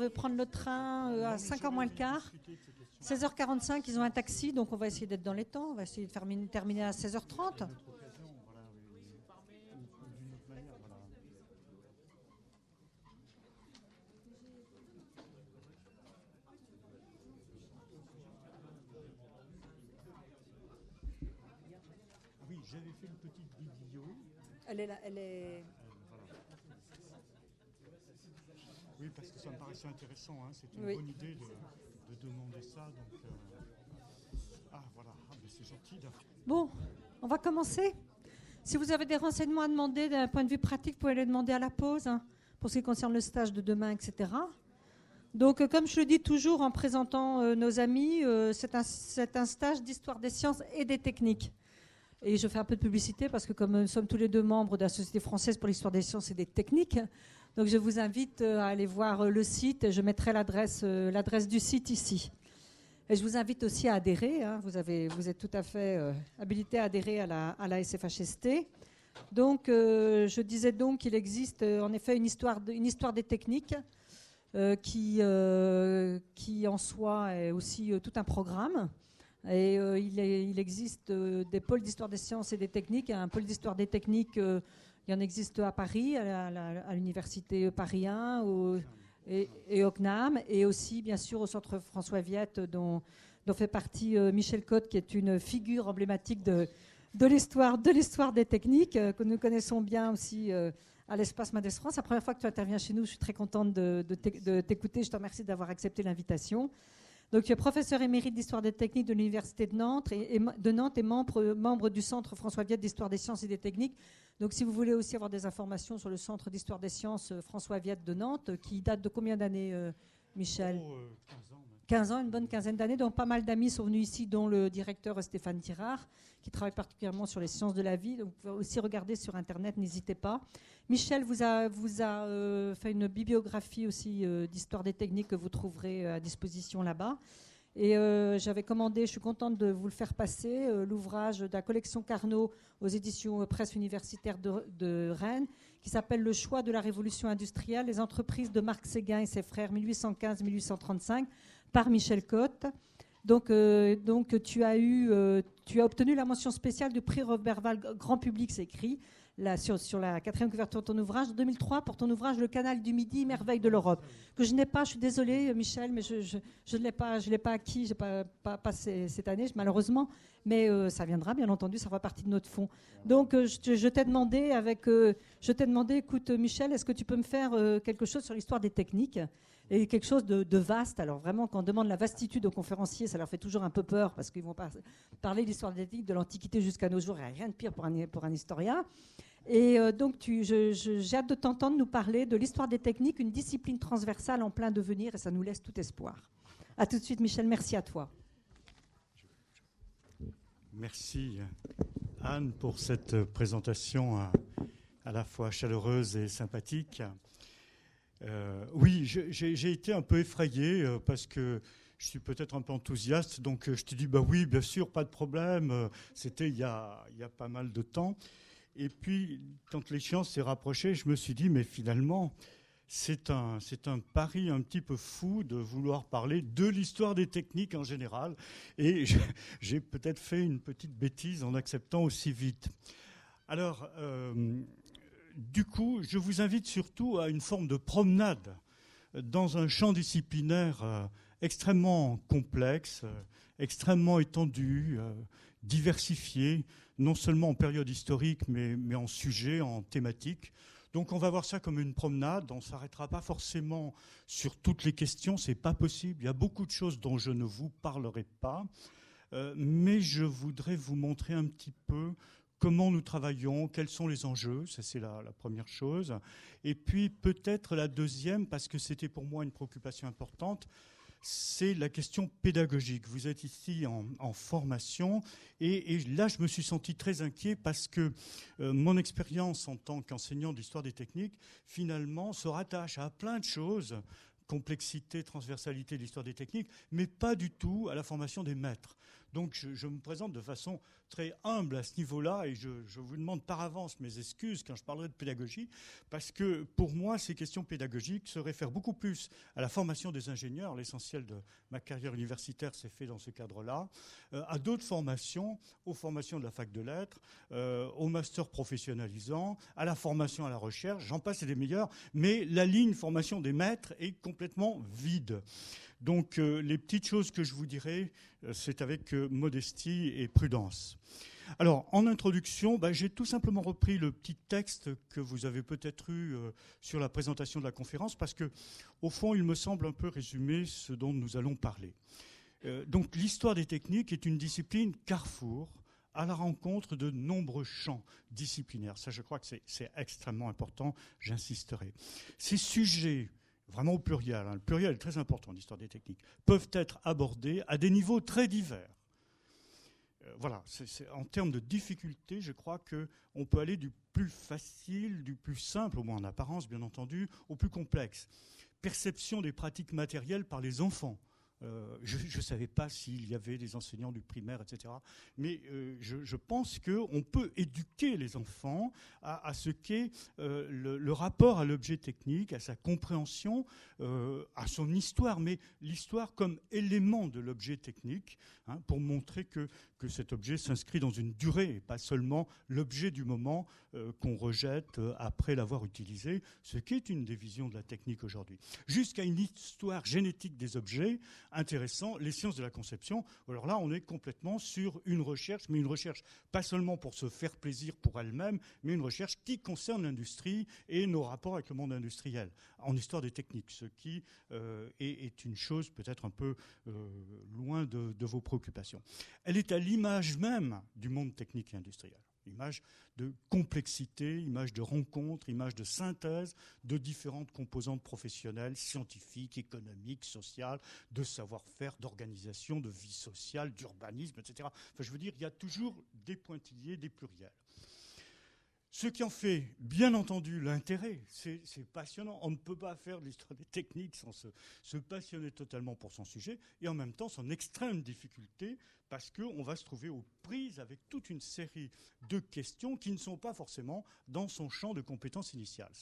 doivent prendre le train à 5h moins le quart. 16h45, ils ont un taxi, donc on va essayer d'être dans les temps. On va essayer de terminer à 16h30. Oui, j'avais fait une petite vidéo. Elle est là, elle est... Oui, parce que ça me paraissait intéressant. Hein. C'est une bonne idée de demander ça. Donc, voilà. Ben c'est gentil. Bon, on va commencer. Si vous avez des renseignements à demander d'un point de vue pratique, vous pouvez les demander à la pause, hein, pour ce qui concerne le stage de demain, etc. Donc, comme je le dis toujours en présentant nos amis, c'est un stage d'histoire des sciences et des techniques. Et je fais un peu de publicité parce que comme nous sommes tous les deux membres de la Société française pour l'histoire des sciences et des techniques, donc je vous invite à aller voir le site. Je mettrai l'adresse du site ici. Et je vous invite aussi à adhérer. Hein. Vous êtes tout à fait habilité à adhérer à la SFHST. Donc, je disais donc qu'il existe en effet une histoire des techniques qui en soi est aussi tout un programme. Et il existe des pôles d'histoire des sciences et des techniques. Un pôle d'histoire des techniques, il y en existe à Paris, à l'université Paris 1 et au CNAM, et aussi bien sûr au centre François Viette dont fait partie Michel Cotte, qui est une figure emblématique de l'histoire des techniques, que nous connaissons bien aussi à l'espace Mendes France. C'est la première fois que tu interviens chez nous. Je suis très contente de t'écouter. Je te remercie d'avoir accepté l'invitation. Donc, tu es professeur émérite d'histoire des techniques de l'Université de Nantes et membre du Centre François Viette d'histoire des sciences et des techniques. Donc, si vous voulez aussi avoir des informations sur le Centre d'histoire des sciences François Viette de Nantes, qui date de combien d'années, Michel ? 15 ans. 15 ans, une bonne quinzaine d'années. Donc, pas mal d'amis sont venus ici, dont le directeur Stéphane Tirard, qui travaille particulièrement sur les sciences de la vie. Donc, vous pouvez aussi regarder sur Internet, n'hésitez pas. Michel vous a fait une bibliographie aussi d'histoire des techniques que vous trouverez à disposition là-bas. Et j'avais commandé, je suis contente de vous le faire passer, l'ouvrage de la collection Carnot aux éditions Presse universitaire de Rennes, qui s'appelle Le choix de la révolution industrielle, les entreprises de Marc Séguin et ses frères 1815-1835, par Michel Cotte. Donc tu as obtenu la mention spéciale du prix Roberval Grand Public, c'est écrit, sur la 4e couverture de ton ouvrage, en 2003, pour ton ouvrage Le Canal du Midi, merveille de l'Europe, que je n'ai pas, je suis désolée Michel, mais je ne l'ai pas acquis, je n'ai pas passé cette année, malheureusement, mais ça viendra, bien entendu, ça fera partie de notre fonds. Donc je t'ai demandé, écoute Michel, est-ce que tu peux me faire quelque chose sur l'histoire des techniques ? Et quelque chose de vaste. Alors vraiment, quand on demande la vastitude aux conférenciers, ça leur fait toujours un peu peur, parce qu'ils vont parler de l'histoire des techniques de l'Antiquité jusqu'à nos jours. Il n'y a rien de pire pour un historien. Et donc, j'ai hâte de t'entendre nous parler de l'histoire des techniques, une discipline transversale en plein devenir, et ça nous laisse tout espoir. À tout de suite, Michel. Merci à toi. Merci, Anne, pour cette présentation à la fois chaleureuse et sympathique. Oui, j'ai été un peu effrayé parce que je suis peut-être un peu enthousiaste, donc je te dis bah oui, bien sûr, pas de problème. C'était il y a pas mal de temps. Et puis, quand l'échéance s'est rapprochée, je me suis dit mais finalement, c'est un pari un petit peu fou de vouloir parler de l'histoire des techniques en général. Et j'ai peut-être fait une petite bêtise en acceptant aussi vite. Alors. Du coup, je vous invite surtout à une forme de promenade dans un champ disciplinaire extrêmement complexe, extrêmement étendu, diversifié, non seulement en période historique, mais en sujet, en thématique. Donc on va voir ça comme une promenade, on ne s'arrêtera pas forcément sur toutes les questions, c'est pas possible. Il y a beaucoup de choses dont je ne vous parlerai pas, mais je voudrais vous montrer un petit peu comment nous travaillons, quels sont les enjeux, ça c'est la première chose. Et puis peut-être la deuxième, parce que c'était pour moi une préoccupation importante, c'est la question pédagogique. Vous êtes ici en formation et là je me suis senti très inquiet parce que mon expérience en tant qu'enseignant d'histoire des techniques finalement se rattache à plein de choses, complexité, transversalité de l'histoire des techniques, mais pas du tout à la formation des maîtres. Donc je me présente de façon très humble à ce niveau-là et je vous demande par avance mes excuses quand je parlerai de pédagogie, parce que pour moi, ces questions pédagogiques se réfèrent beaucoup plus à la formation des ingénieurs. L'essentiel de ma carrière universitaire s'est fait dans ce cadre-là, à d'autres formations, aux formations de la fac de lettres, au master professionnalisant, à la formation à la recherche, j'en passe et des meilleurs, mais la ligne formation des maîtres est complètement vide. Donc les petites choses que je vous dirai, c'est avec modestie et prudence. Alors, en introduction, j'ai tout simplement repris le petit texte que vous avez peut-être eu sur la présentation de la conférence, parce que, au fond, il me semble un peu résumer ce dont nous allons parler. Donc, l'histoire des techniques est une discipline carrefour à la rencontre de nombreux champs disciplinaires. Ça, je crois que c'est extrêmement important, j'insisterai. Ces sujets, vraiment au pluriel, le pluriel est très important en histoire des techniques, peuvent être abordés à des niveaux très divers. Voilà, en termes de difficulté, je crois qu'on peut aller du plus facile, du plus simple, au moins en apparence bien entendu, au plus complexe. Perception des pratiques matérielles par les enfants. Je ne savais pas s'il y avait des enseignants du primaire, etc. Mais je pense qu'on peut éduquer les enfants à ce qu'est le rapport à l'objet technique, à sa compréhension, à son histoire, mais l'histoire comme élément de l'objet technique, pour montrer que cet objet s'inscrit dans une durée, et pas seulement l'objet du moment qu'on rejette après l'avoir utilisé, ce qui est une des visions de la technique aujourd'hui. Jusqu'à une histoire génétique des objets, intéressant, les sciences de la conception. Alors là, on est complètement sur une recherche, mais une recherche pas seulement pour se faire plaisir pour elle-même, mais une recherche qui concerne l'industrie et nos rapports avec le monde industriel, en histoire des techniques, ce qui est une chose peut-être un peu loin de vos préoccupations. Elle est à l'image même du monde technique et industriel. Image de complexité, image de rencontre, image de synthèse de différentes composantes professionnelles, scientifiques, économiques, sociales, de savoir-faire, d'organisation, de vie sociale, d'urbanisme, etc. Enfin, je veux dire, il y a toujours des pointillés, des pluriels. Ce qui en fait, bien entendu, l'intérêt, c'est passionnant. On ne peut pas faire de l'histoire des techniques sans se passionner totalement pour son sujet, et en même temps son extrême difficulté, parce qu'on va se trouver aux prises avec toute une série de questions qui ne sont pas forcément dans son champ de compétences initiales.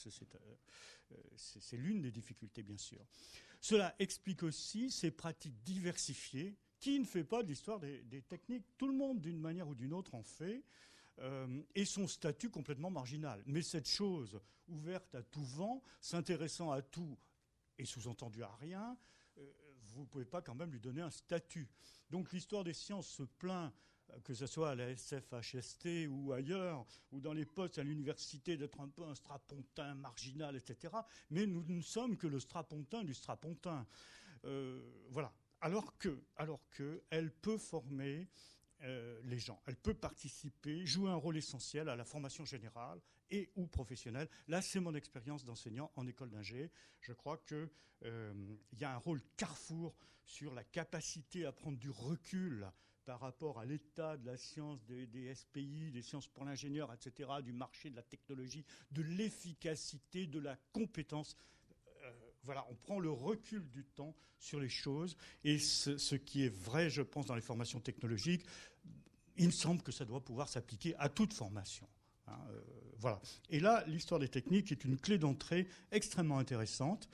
C'est l'une des difficultés, bien sûr. Cela explique aussi ces pratiques diversifiées. Qui ne fait pas de l'histoire des techniques? Tout le monde, d'une manière ou d'une autre, en fait. Et son statut complètement marginal. Mais cette chose ouverte à tout vent, s'intéressant à tout et sous-entendu à rien, vous ne pouvez pas quand même lui donner un statut. Donc l'histoire des sciences se plaint, que ce soit à la SFHST ou ailleurs, ou dans les postes à l'université, d'être un peu un strapontin marginal, etc. Mais nous ne sommes que le strapontin du strapontin. Voilà. Alors que elle peut former les gens. Elle peut participer, jouer un rôle essentiel à la formation générale et ou professionnelle. Là, c'est mon expérience d'enseignant en école d'ingé. Je crois qu'il y a un rôle carrefour sur la capacité à prendre du recul par rapport à l'état de la science, des SPI, des sciences pour l'ingénieur, etc., du marché, de la technologie, de l'efficacité, de la compétence. Voilà, on prend le recul du temps sur les choses, et ce qui est vrai, je pense, dans les formations technologiques, il me semble que ça doit pouvoir s'appliquer à toute formation. Voilà. Et là, l'histoire des techniques est une clé d'entrée extrêmement intéressante.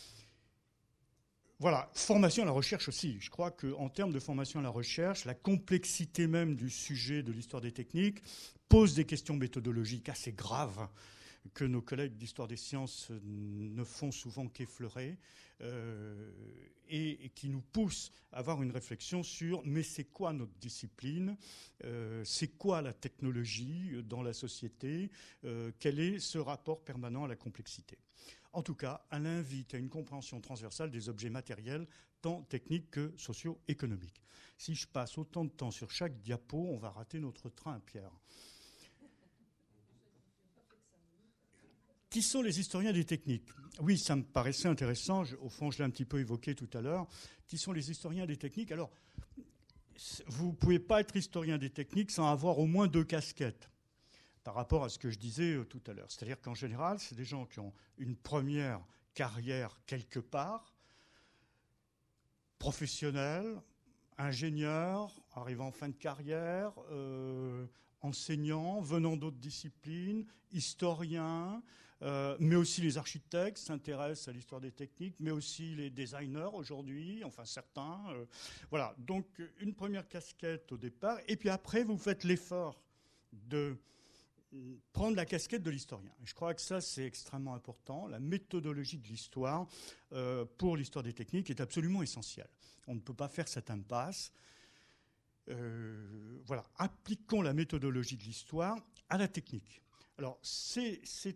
Voilà, formation à la recherche aussi. Je crois qu'en termes de formation à la recherche, la complexité même du sujet de l'histoire des techniques pose des questions méthodologiques assez graves, que nos collègues d'histoire des sciences ne font souvent qu'effleurer, et qui nous poussent à avoir une réflexion sur mais c'est quoi notre discipline, c'est quoi la technologie dans la société, quel est ce rapport permanent à la complexité. En tout cas, elle invite à une compréhension transversale des objets matériels, tant techniques que socio-économiques. Si je passe autant de temps sur chaque diapo, on va rater notre train, Pierre. Qui sont les historiens des techniques? Oui, ça me paraissait intéressant. Au fond, je l'ai un petit peu évoqué tout à l'heure. Qui sont les historiens des techniques? Alors, vous ne pouvez pas être historien des techniques sans avoir au moins 2 casquettes par rapport à ce que je disais tout à l'heure. C'est-à-dire qu'en général, c'est des gens qui ont une première carrière quelque part, professionnelle, ingénieurs, arrivant en fin de carrière, enseignants, venant d'autres disciplines, historiens, mais aussi les architectes s'intéressent à l'histoire des techniques, mais aussi les designers aujourd'hui, enfin certains. Voilà, donc une première casquette au départ, et puis après vous faites l'effort de prendre la casquette de l'historien. Et je crois que ça, c'est extrêmement important. La méthodologie de l'histoire pour l'histoire des techniques est absolument essentielle. On ne peut pas faire cette impasse. Voilà, appliquons la méthodologie de l'histoire à la technique. Alors, c'est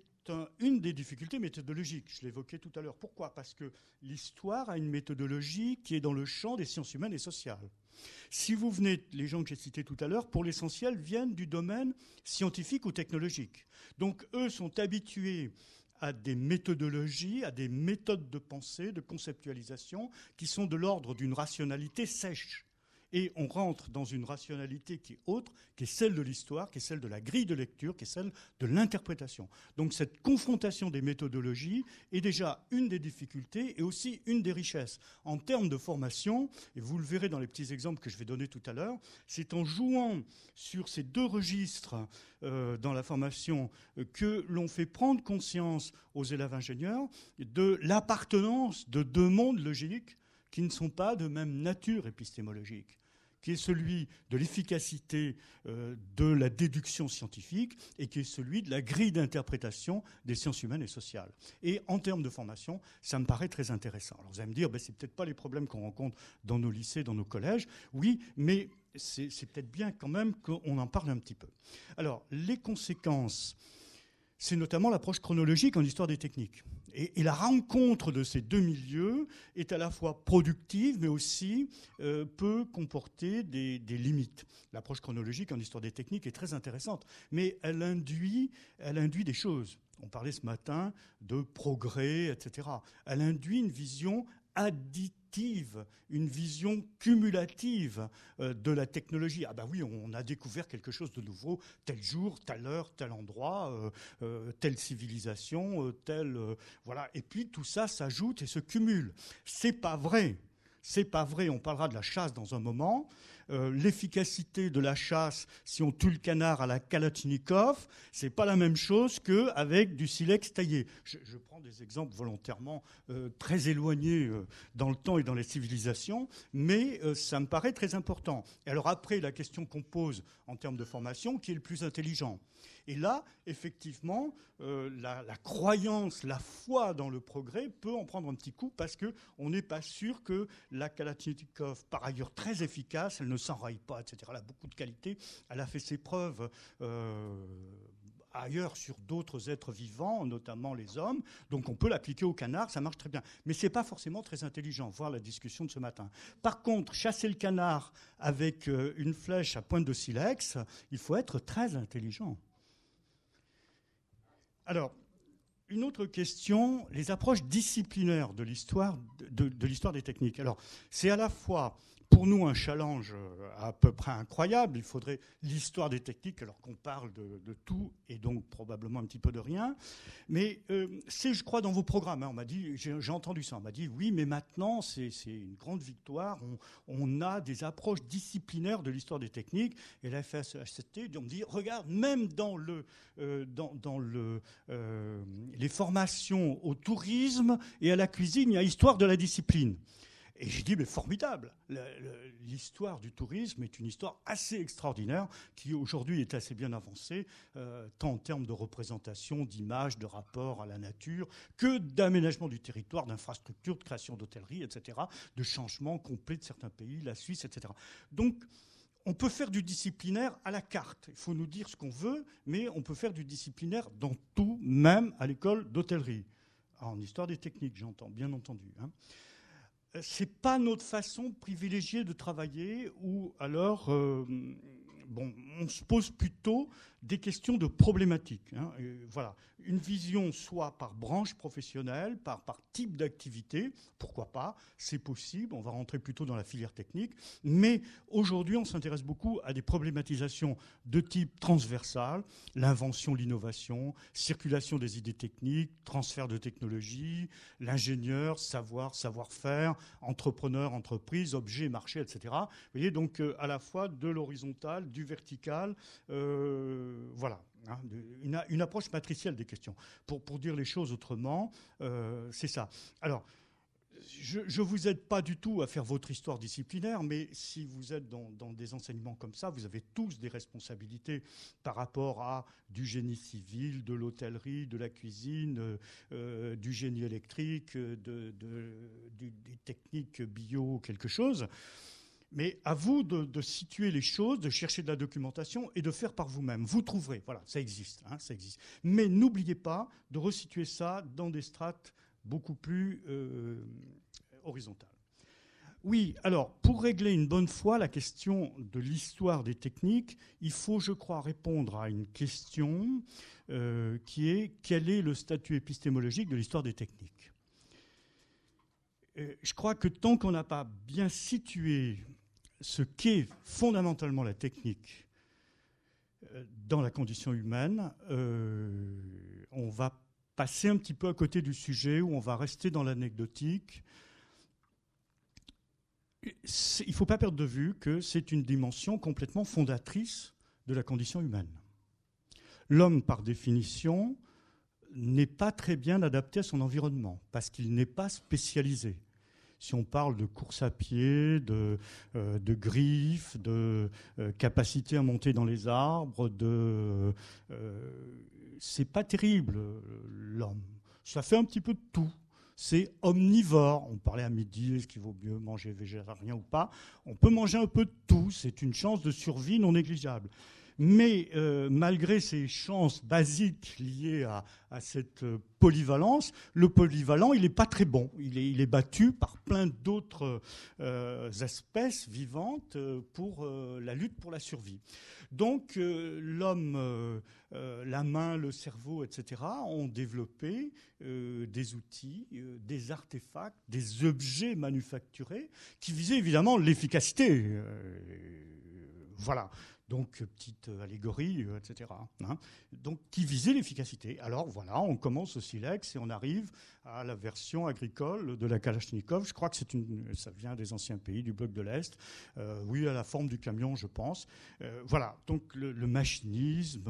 une des difficultés méthodologiques, je l'évoquais tout à l'heure. Pourquoi ? Parce que l'histoire a une méthodologie qui est dans le champ des sciences humaines et sociales. Si vous venez, les gens que j'ai cités tout à l'heure, pour l'essentiel, viennent du domaine scientifique ou technologique. Donc, eux sont habitués à des méthodologies, à des méthodes de pensée, de conceptualisation, qui sont de l'ordre d'une rationalité sèche. Et on rentre dans une rationalité qui est autre, qui est celle de l'histoire, qui est celle de la grille de lecture, qui est celle de l'interprétation. Donc cette confrontation des méthodologies est déjà une des difficultés et aussi une des richesses. En termes de formation, et vous le verrez dans les petits exemples que je vais donner tout à l'heure, c'est en jouant sur ces deux registres dans la formation que l'on fait prendre conscience aux élèves ingénieurs de l'appartenance de deux mondes logiques qui ne sont pas de même nature épistémologique, qui est celui de l'efficacité de la déduction scientifique et qui est celui de la grille d'interprétation des sciences humaines et sociales. Et en termes de formation, ça me paraît très intéressant. Alors vous allez me dire, c'est peut-être pas les problèmes qu'on rencontre dans nos lycées, dans nos collèges. Oui, mais c'est peut-être bien quand même qu'on en parle un petit peu. Alors, les conséquences, c'est notamment l'approche chronologique en histoire des techniques. Et la rencontre de ces deux milieux est à la fois productive, mais aussi peut comporter des limites. L'approche chronologique en histoire des techniques est très intéressante, mais elle induit des choses. On parlait ce matin de progrès, etc. Elle induit une vision additive, une vision cumulative de la technologie. Ah ben oui, on a découvert quelque chose de nouveau, tel jour, telle heure, tel endroit, telle civilisation, voilà. Et puis tout ça s'ajoute et se cumule. C'est pas vrai. C'est pas vrai. On parlera de la chasse dans un moment. L'efficacité de la chasse, si on tue le canard à la Kalachnikov, c'est pas la même chose qu'avec du silex taillé. Je prends des exemples volontairement très éloignés dans le temps et dans les civilisations, mais ça me paraît très important. Et alors après, la question qu'on pose en termes de formation, qui est le plus intelligent ? Et là, effectivement, la croyance, la foi dans le progrès peut en prendre un petit coup parce qu'on n'est pas sûr que la Kalachnikov, par ailleurs très efficace, elle ne s'enraille pas, etc. Elle a beaucoup de qualités. Elle a fait ses preuves ailleurs sur d'autres êtres vivants, notamment les hommes. Donc on peut l'appliquer au canard, ça marche très bien. Mais ce n'est pas forcément très intelligent, voir la discussion de ce matin. Par contre, chasser le canard avec une flèche à pointe de silex, il faut être très intelligent. Alors, une autre question, les approches disciplinaires de l'histoire des techniques. Alors, c'est à la fois pour nous un challenge à peu près incroyable. Il faudrait l'histoire des techniques alors qu'on parle de tout et donc probablement un petit peu de rien. Mais c'est, je crois, dans vos programmes. On m'a dit, j'ai entendu ça. On m'a dit, oui, mais maintenant, c'est une grande victoire. On a des approches disciplinaires de l'histoire des techniques. Et la FSHT, on me dit, regarde, même dans les formations au tourisme et à la cuisine, il y a histoire de la discipline. Et j'ai dit, mais formidable. L'histoire du tourisme est une histoire assez extraordinaire qui aujourd'hui est assez bien avancée, tant en termes de représentation, d'image, de rapport à la nature, que d'aménagement du territoire, d'infrastructures, de création d'hôtellerie, etc., de changement complet de certains pays, la Suisse, etc. Donc, on peut faire du disciplinaire à la carte. Il faut nous dire ce qu'on veut, mais on peut faire du disciplinaire dans tout, même à l'école d'hôtellerie. En histoire des techniques, j'entends, bien entendu. C'est pas notre façon privilégiée de travailler, ou alors on se pose plutôt des questions de problématiques. Voilà. Une vision soit par branche professionnelle, par type d'activité, pourquoi pas, c'est possible, on va rentrer plutôt dans la filière technique, mais aujourd'hui on s'intéresse beaucoup à des problématisations de type transversal, l'invention, l'innovation, circulation des idées techniques, transfert de technologie, l'ingénieur, savoir-faire, entrepreneur, entreprise, objet, marché, etc. Vous voyez, donc à la fois de l'horizontal, du vertical, voilà, une approche matricielle des questions. Pour dire les choses autrement, c'est ça. Alors, je ne vous aide pas du tout à faire votre histoire disciplinaire, mais si vous êtes dans des enseignements comme ça, vous avez tous des responsabilités par rapport à du génie civil, de l'hôtellerie, de la cuisine, du génie électrique, des techniques bio, quelque chose. Mais à vous de situer les choses, de chercher de la documentation et de faire par vous-même. Vous trouverez, voilà, ça existe, ça existe. Mais n'oubliez pas de resituer ça dans des strates beaucoup plus horizontales. Oui, alors, pour régler une bonne fois la question de l'histoire des techniques, il faut, je crois, répondre à une question qui est quel est le statut épistémologique de l'histoire des techniques ? Je crois que tant qu'on n'a pas bien situé ce qu'est fondamentalement la technique dans la condition humaine, on va passer un petit peu à côté du sujet, où on va rester dans l'anecdotique. Il ne faut pas perdre de vue que c'est une dimension complètement fondatrice de la condition humaine. L'homme, par définition, n'est pas très bien adapté à son environnement, parce qu'il n'est pas spécialisé. Si on parle de course à pied, de griffes, de capacité à monter dans les arbres, c'est pas terrible, l'homme. Ça fait un petit peu de tout. C'est omnivore. On parlait à midi, est-ce qu'il vaut mieux manger végétarien ou pas ? On peut manger un peu de tout. C'est une chance de survie non négligeable. Mais malgré ces chances basiques liées à cette polyvalence, le polyvalent, il n'est pas très bon. Il est battu par plein d'autres espèces vivantes pour la lutte pour la survie. Donc l'homme, la main, le cerveau, etc., ont développé des outils, des artefacts, des objets manufacturés qui visaient évidemment l'efficacité. Voilà. Donc, petite allégorie, etc. Donc, qui visait l'efficacité. Alors, voilà, on commence au silex et on arrive à la version agricole de la Kalachnikov. Je crois que ça vient des anciens pays du bloc de l'Est. Oui, à la forme du camion, je pense. Voilà, donc le machinisme.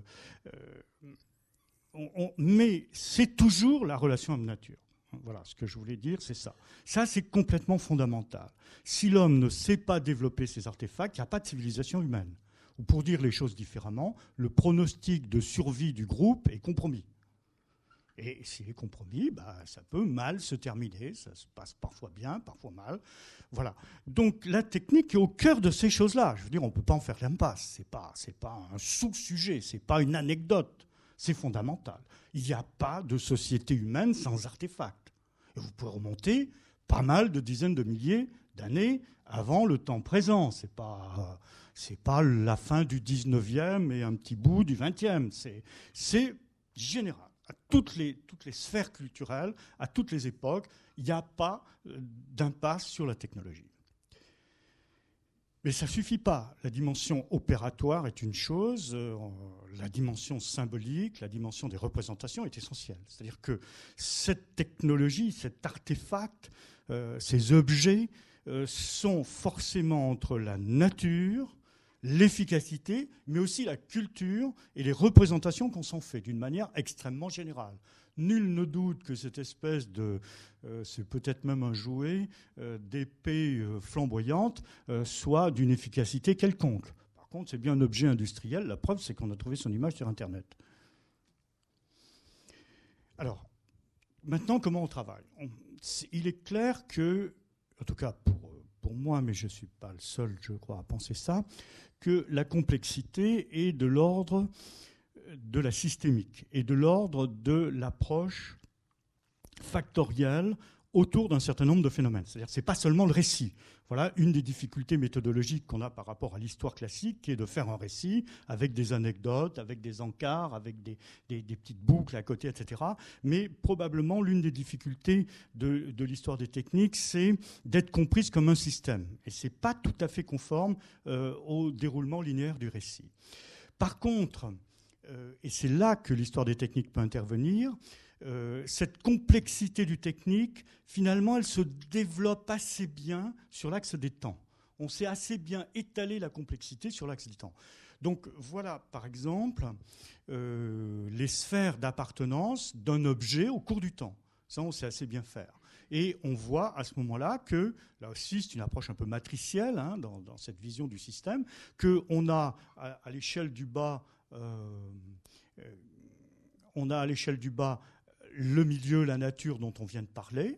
Mais c'est toujours la relation homme-nature. Voilà, ce que je voulais dire, c'est ça. Ça, c'est complètement fondamental. Si l'homme ne sait pas développer ses artefacts, il n'y a pas de civilisation humaine. Ou pour dire les choses différemment, le pronostic de survie du groupe est compromis. Et s'il est compromis, ça peut mal se terminer. Ça se passe parfois bien, parfois mal. Voilà. Donc la technique est au cœur de ces choses-là. Je veux dire, on ne peut pas en faire l'impasse. C'est pas un sous-sujet, c'est pas une anecdote. C'est fondamental. Il n'y a pas de société humaine sans artefacts. Et vous pouvez remonter pas mal de dizaines de milliers d'années avant le temps présent. C'est pas la fin du 19e et un petit bout du 20e. C'est général. À toutes les sphères culturelles, à toutes les époques, il n'y a pas d'impasse sur la technologie. Mais ça ne suffit pas. La dimension opératoire est une chose, la dimension symbolique, la dimension des représentations est essentielle. C'est-à-dire que cette technologie, cet artefact, ces objets sont forcément entre la nature, l'efficacité, mais aussi la culture et les représentations qu'on s'en fait d'une manière extrêmement générale. Nul ne doute que cette espèce de, c'est peut-être même un jouet, d'épée flamboyante, soit d'une efficacité quelconque. Par contre, c'est bien un objet industriel. La preuve, c'est qu'on a trouvé son image sur Internet. Alors, maintenant, comment on travaille ? Il est clair que, en tout cas pour moi, mais je ne suis pas le seul, je crois, à penser ça, que la complexité est de l'ordre de la systémique et de l'ordre de l'approche factorielle autour d'un certain nombre de phénomènes. C'est-à-dire que ce n'est pas seulement le récit. Voilà une des difficultés méthodologiques qu'on a par rapport à l'histoire classique, qui est de faire un récit avec des anecdotes, avec des encarts, avec des petites boucles à côté, etc. Mais probablement, l'une des difficultés de l'histoire des techniques, c'est d'être comprise comme un système. Et ce n'est pas tout à fait conforme au déroulement linéaire du récit. Par contre, et c'est là que l'histoire des techniques peut intervenir, cette complexité du technique, finalement, elle se développe assez bien sur l'axe des temps. On sait assez bien étaler la complexité sur l'axe des temps. Donc voilà, par exemple, les sphères d'appartenance d'un objet au cours du temps. Ça, on sait assez bien faire. Et on voit à ce moment-là que, là aussi, c'est une approche un peu matricielle dans cette vision du système, qu'on a à l'échelle du bas, le milieu, la nature dont on vient de parler,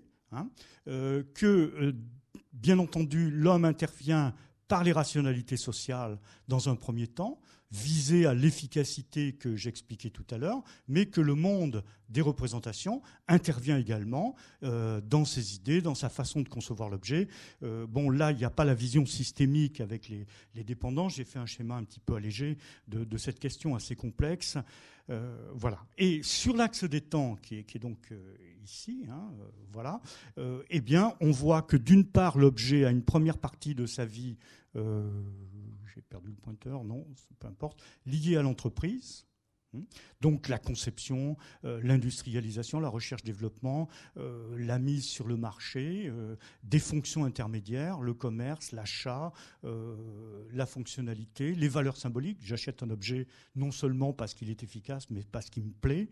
bien entendu, l'homme intervient par les rationalités sociales dans un premier temps, visé à l'efficacité que j'expliquais tout à l'heure, mais que le monde des représentations intervient également dans ses idées, dans sa façon de concevoir l'objet. Bon, là, il n'y a pas la vision systémique avec les dépendants. J'ai fait un schéma un petit peu allégé de cette question assez complexe. Voilà. Et sur l'axe des temps, qui est donc ici, voilà, eh bien, on voit que d'une part, l'objet a une première partie de sa vie, j'ai perdu le pointeur, non, peu importe, liée à l'entreprise. Donc la conception, l'industrialisation, la recherche-développement, la mise sur le marché, des fonctions intermédiaires, le commerce, l'achat, la fonctionnalité, les valeurs symboliques. J'achète un objet non seulement parce qu'il est efficace, mais parce qu'il me plaît.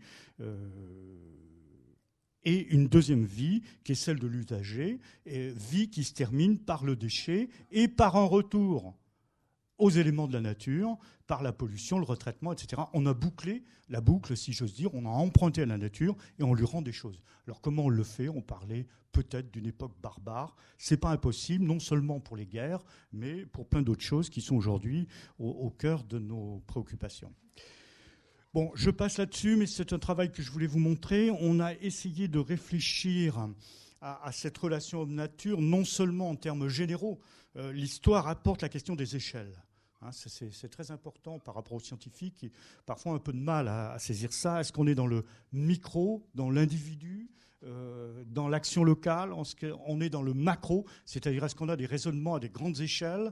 Et une deuxième vie, qui est celle de l'usager, vie qui se termine par le déchet et par un retour aux éléments de la nature, par la pollution, le retraitement, etc. On a bouclé la boucle, si j'ose dire, on a emprunté à la nature et on lui rend des choses. Alors comment on le fait ? On parlait peut-être d'une époque barbare. C'est pas impossible, non seulement pour les guerres, mais pour plein d'autres choses qui sont aujourd'hui au cœur de nos préoccupations. Bon, je passe là-dessus, mais c'est un travail que je voulais vous montrer. On a essayé de réfléchir à cette relation homme-nature, non seulement en termes généraux. L'histoire apporte la question des échelles. C'est très important par rapport aux scientifiques qui parfois ont un peu de mal à saisir ça. Est-ce qu'on est dans le micro, dans l'individu, dans l'action locale, on est dans le macro, c'est-à-dire est-ce qu'on a des raisonnements à des grandes échelles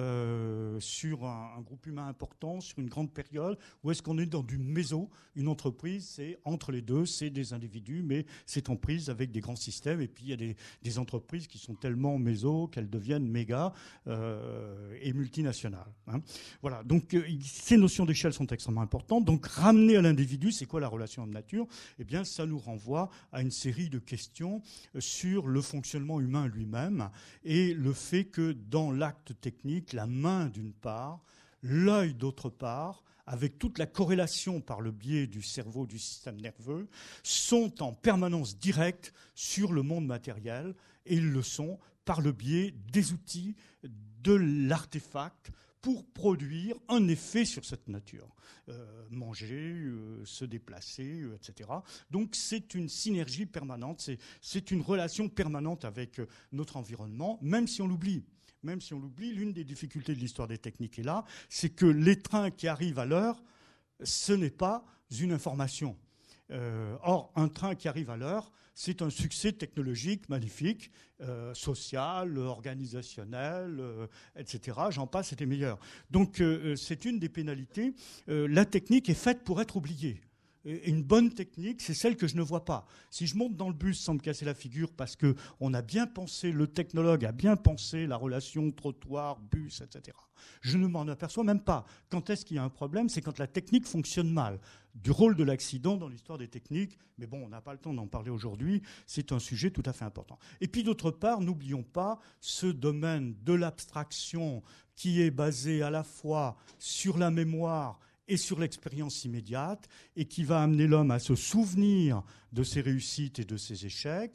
sur un groupe humain important, sur une grande période, ou est-ce qu'on est dans du méso, une entreprise, c'est entre les deux, c'est des individus, mais c'est en prise avec des grands systèmes, et puis il y a des entreprises qui sont tellement méso qu'elles deviennent méga et multinationales. Voilà, donc ces notions d'échelle sont extrêmement importantes. Donc ramener à l'individu, c'est quoi la relation homme-nature ? Eh bien, ça nous renvoie à une série de questions sur le fonctionnement humain lui-même et le fait que dans l'acte technique, la main d'une part, l'œil d'autre part, avec toute la corrélation par le biais du cerveau, du système nerveux, sont en permanence directe sur le monde matériel et ils le sont par le biais des outils, de l'artefact, pour produire un effet sur cette nature. Manger, se déplacer, etc. Donc c'est une synergie permanente, c'est une relation permanente avec notre environnement, même si on l'oublie. Même si on l'oublie, l'une des difficultés de l'histoire des techniques est là, c'est que les trains qui arrivent à l'heure, ce n'est pas une information. Or, un train qui arrive à l'heure, c'est un succès technologique magnifique, social, organisationnel, etc. J'en passe, c'était meilleur. Donc, c'est une des pénalités. La technique est faite pour être oubliée. Et une bonne technique, c'est celle que je ne vois pas. Si je monte dans le bus sans me casser la figure parce qu'on a bien pensé, le technologue a bien pensé la relation trottoir, bus, etc., je ne m'en aperçois même pas. Quand est-ce qu'il y a un problème ? C'est quand la technique fonctionne mal. Du rôle de l'accident dans l'histoire des techniques, mais bon, on n'a pas le temps d'en parler aujourd'hui, c'est un sujet tout à fait important. Et puis d'autre part, n'oublions pas ce domaine de l'abstraction qui est basé à la fois sur la mémoire et sur l'expérience immédiate, et qui va amener l'homme à se souvenir de ses réussites et de ses échecs,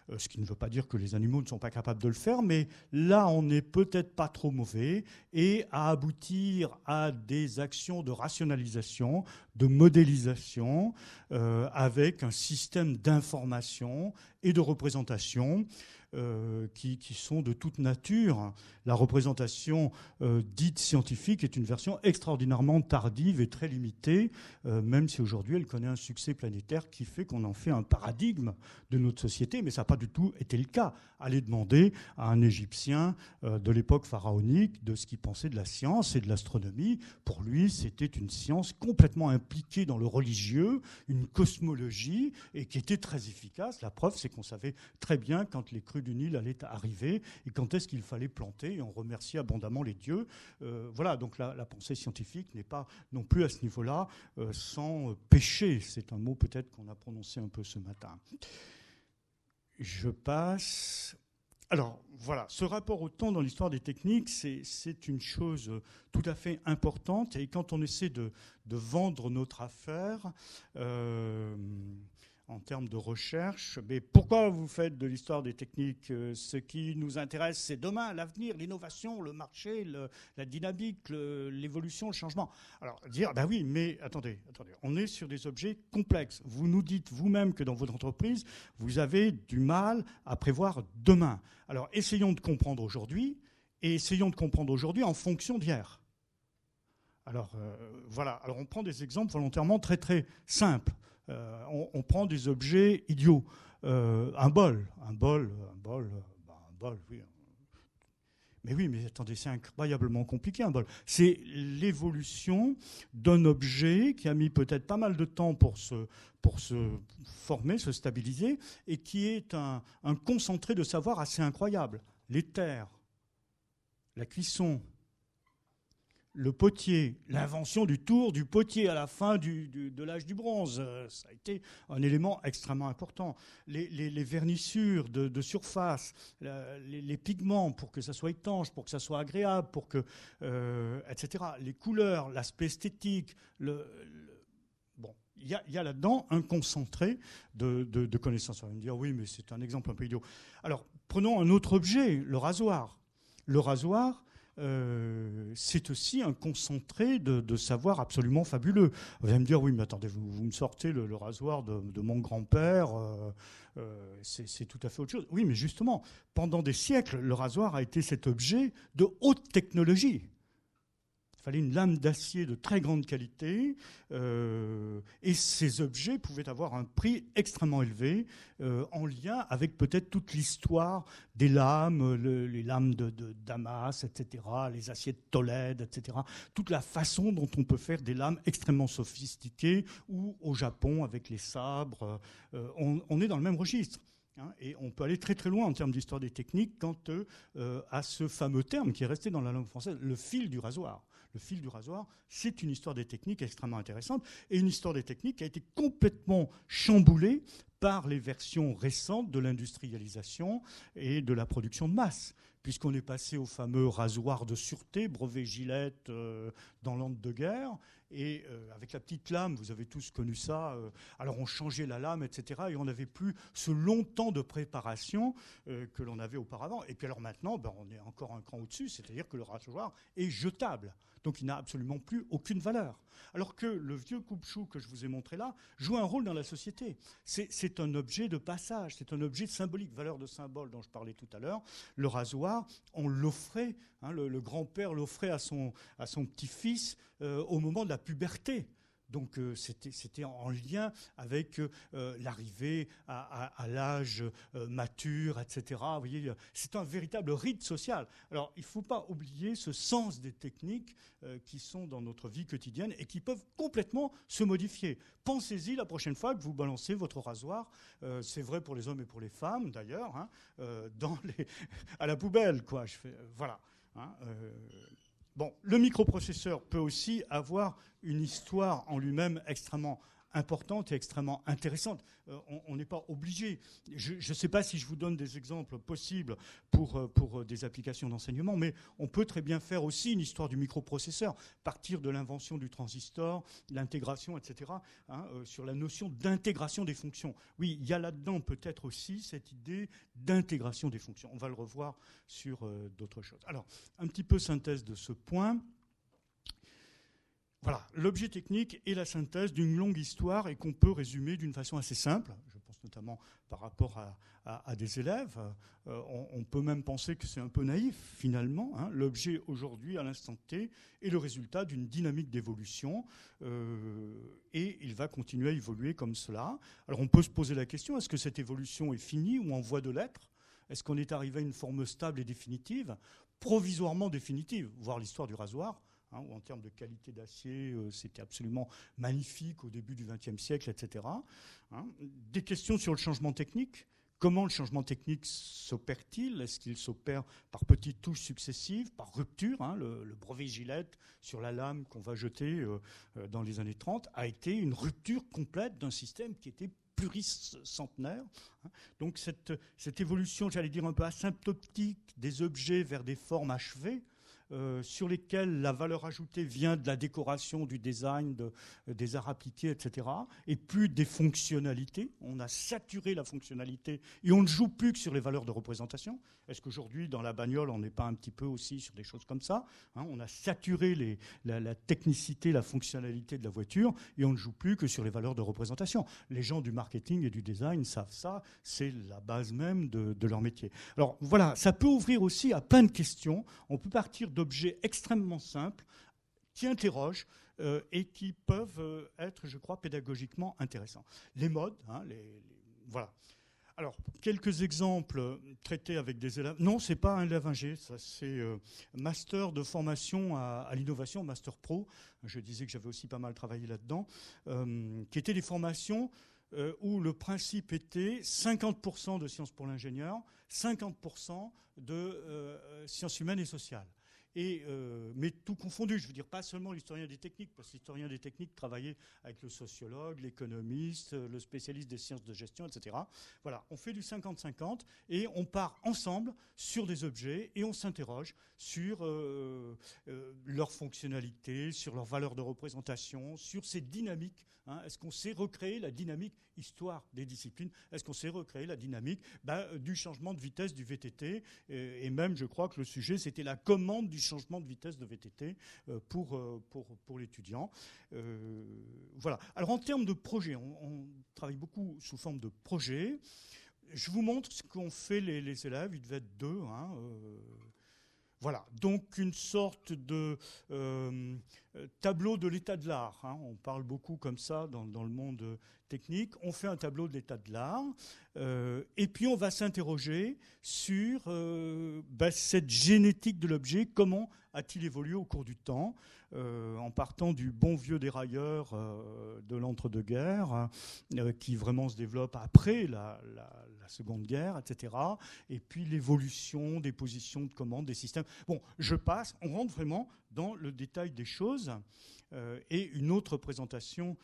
ce qui ne veut pas dire que les animaux ne sont pas capables de le faire, mais là, on n'est peut-être pas trop mauvais, et à aboutir à des actions de rationalisation, de modélisation, avec un système d'information et de représentation qui sont de toute nature. La représentation dite scientifique est une version extraordinairement tardive et très limitée, même si aujourd'hui elle connaît un succès planétaire qui fait qu'on en fait un paradigme de notre société, mais ça n'a pas du tout été le cas. Allez demander à un Égyptien de l'époque pharaonique de ce qu'il pensait de la science et de l'astronomie. Pour lui, c'était une science complètement impliquée dans le religieux, une cosmologie, et qui était très efficace. La preuve, c'est qu'on savait très bien quand les crues du Nil allaient arriver et quand est-ce qu'il fallait planter, et on remercie abondamment les dieux. Voilà, donc la pensée scientifique n'est pas non plus à ce niveau-là sans péché. C'est un mot peut-être qu'on a prononcé un peu ce matin. Je passe. Alors voilà, ce rapport au temps dans l'histoire des techniques, c'est une chose tout à fait importante. Et quand on essaie de vendre notre affaire en termes de recherche, mais pourquoi vous faites de l'histoire des techniques? Ce qui nous intéresse, c'est demain, l'avenir, l'innovation, le marché, la dynamique, l'évolution, le changement. Alors dire, ben oui, mais attendez, on est sur des objets complexes. Vous nous dites vous-même que dans votre entreprise, vous avez du mal à prévoir demain. Alors essayons de comprendre aujourd'hui, et essayons de comprendre aujourd'hui en fonction d'hier. Alors voilà, alors on prend des exemples volontairement très très simples. On prend des objets idiots. Un bol, oui. Mais oui, mais attendez, c'est incroyablement compliqué un bol. C'est l'évolution d'un objet qui a mis peut-être pas mal de temps pour se former, se stabiliser, et qui est un concentré de savoir assez incroyable. Les terres, la cuisson, le potier, l'invention du tour du potier à la fin de l'âge du bronze, ça a été un élément extrêmement important. Les vernissures de surface, les pigments pour que ça soit étanche, pour que ça soit agréable, etc. Les couleurs, l'aspect esthétique, bon, il y a là-dedans un concentré de connaissances. On va me dire, oui, mais c'est un exemple un peu idiot. Alors, prenons un autre objet, le rasoir. Le rasoir, c'est aussi un concentré de savoir absolument fabuleux. Vous allez me dire, oui, mais attendez, vous me sortez le rasoir de mon grand-père, c'est tout à fait autre chose. Oui, mais justement, pendant des siècles, le rasoir a été cet objet de haute technologie. Il fallait une lame d'acier de très grande qualité, et ces objets pouvaient avoir un prix extrêmement élevé, en lien avec peut-être toute l'histoire des lames, les lames de Damas, etc., les aciers de Tolède, etc., toute la façon dont on peut faire des lames extrêmement sophistiquées, ou au Japon avec les sabres. On est dans le même registre. Et on peut aller très très loin en termes d'histoire des techniques quant à ce fameux terme qui est resté dans la langue française, le fil du rasoir. Le fil du rasoir, c'est une histoire des techniques extrêmement intéressante, et une histoire des techniques qui a été complètement chamboulée par les versions récentes de l'industrialisation et de la production de masse, puisqu'on est passé au fameux rasoir de sûreté, brevet Gillette dans l'entre-deux-guerres, et avec la petite lame, vous avez tous connu ça, alors on changeait la lame, etc., et on n'avait plus ce long temps de préparation que l'on avait auparavant. Et puis alors maintenant, on est encore un cran au-dessus, c'est-à-dire que le rasoir est jetable. Donc il n'a absolument plus aucune valeur. Alors que le vieux coupe-chou que je vous ai montré là joue un rôle dans la société. C'est un objet de passage, c'est un objet symbolique, valeur de symbole dont je parlais tout à l'heure. Le rasoir, on l'offrait, le grand-père l'offrait à son petit-fils au moment de la puberté. Donc c'était en lien avec l'arrivée à l'âge mature, etc. Vous voyez, c'est un véritable rite social. Alors il ne faut pas oublier ce sens des techniques qui sont dans notre vie quotidienne et qui peuvent complètement se modifier. Pensez-y la prochaine fois que vous balancez votre rasoir, c'est vrai pour les hommes et pour les femmes d'ailleurs, à la poubelle, quoi. Voilà. Bon, le microprocesseur peut aussi avoir une histoire en lui-même extrêmement importante et extrêmement intéressante. On n'est pas obligé. Je ne sais pas si je vous donne des exemples possibles pour des applications d'enseignement, mais on peut très bien faire aussi une histoire du microprocesseur, partir de l'invention du transistor, l'intégration, etc., sur la notion d'intégration des fonctions. Oui, il y a là-dedans peut-être aussi cette idée d'intégration des fonctions. On va le revoir sur d'autres choses. Alors, un petit peu synthèse de ce point. Voilà, l'objet technique est la synthèse d'une longue histoire et qu'on peut résumer d'une façon assez simple. Je pense notamment par rapport à des élèves. On peut même penser que c'est un peu naïf, finalement. L'objet, aujourd'hui, à l'instant T, est le résultat d'une dynamique d'évolution et il va continuer à évoluer comme cela. Alors, on peut se poser la question, est-ce que cette évolution est finie ou en voie de l'être ? Est-ce qu'on est arrivé à une forme stable et définitive, provisoirement définitive, voire l'histoire du rasoir, où en termes de qualité d'acier, c'était absolument magnifique au début du XXe siècle, etc. Des questions sur le changement technique. Comment le changement technique s'opère-t-il ? Est-ce qu'il s'opère par petites touches successives, par rupture ? Le brevet Gillette sur la lame qu'on va jeter dans les années 30 a été une rupture complète d'un système qui était pluricentenaire. Donc cette évolution, j'allais dire un peu asymptotique des objets vers des formes achevées, sur lesquels la valeur ajoutée vient de la décoration, du design, des arts appliqués, etc., et plus des fonctionnalités. On a saturé la fonctionnalité et on ne joue plus que sur les valeurs de représentation. Est-ce qu'aujourd'hui, dans la bagnole, on n'est pas un petit peu aussi sur des choses comme ça ? On a saturé la technicité, la fonctionnalité de la voiture et on ne joue plus que sur les valeurs de représentation. Les gens du marketing et du design savent ça, c'est la base même de leur métier. Alors voilà, ça peut ouvrir aussi à plein de questions. On peut partir d'objets extrêmement simples qui interrogent et qui peuvent être, je crois, pédagogiquement intéressants. Les modes, voilà. Alors, quelques exemples traités avec des élèves. Non, ce n'est pas un élève ingé, ça c'est master de formation à l'innovation, master pro. Je disais que j'avais aussi pas mal travaillé là-dedans, qui étaient des formations où le principe était 50% de sciences pour l'ingénieur, 50% de sciences humaines et sociales. Mais tout confondu, je veux dire, pas seulement l'historien des techniques, parce que l'historien des techniques travaillait avec le sociologue, l'économiste, le spécialiste des sciences de gestion, etc. Voilà, on fait du 50-50 et on part ensemble sur des objets et on s'interroge sur leur fonctionnalité, sur leur valeur de représentation, sur ces dynamiques. Est-ce qu'on sait recréer la dynamique histoire des disciplines ? Est-ce qu'on sait recréer la dynamique du changement de vitesse du VTT ? Et même, je crois que le sujet, c'était la commande du changement de vitesse de VTT pour l'étudiant. Voilà. Alors, en termes de projet, on travaille beaucoup sous forme de projet. Je vous montre ce qu'ont fait les élèves. Il devait être 2. Voilà, donc une sorte de tableau de l'état de l'art. On parle beaucoup comme ça dans le monde technique. On fait un tableau de l'état de l'art et puis on va s'interroger sur cette génétique de l'objet. Comment a-t-il évolué au cours du temps en partant du bon vieux dérailleur de l'entre-deux-guerres qui vraiment se développe après la Seconde Guerre, etc. Et puis l'évolution des positions de commande des systèmes. Bon, je passe, on rentre vraiment dans le détail des choses et une autre présentation.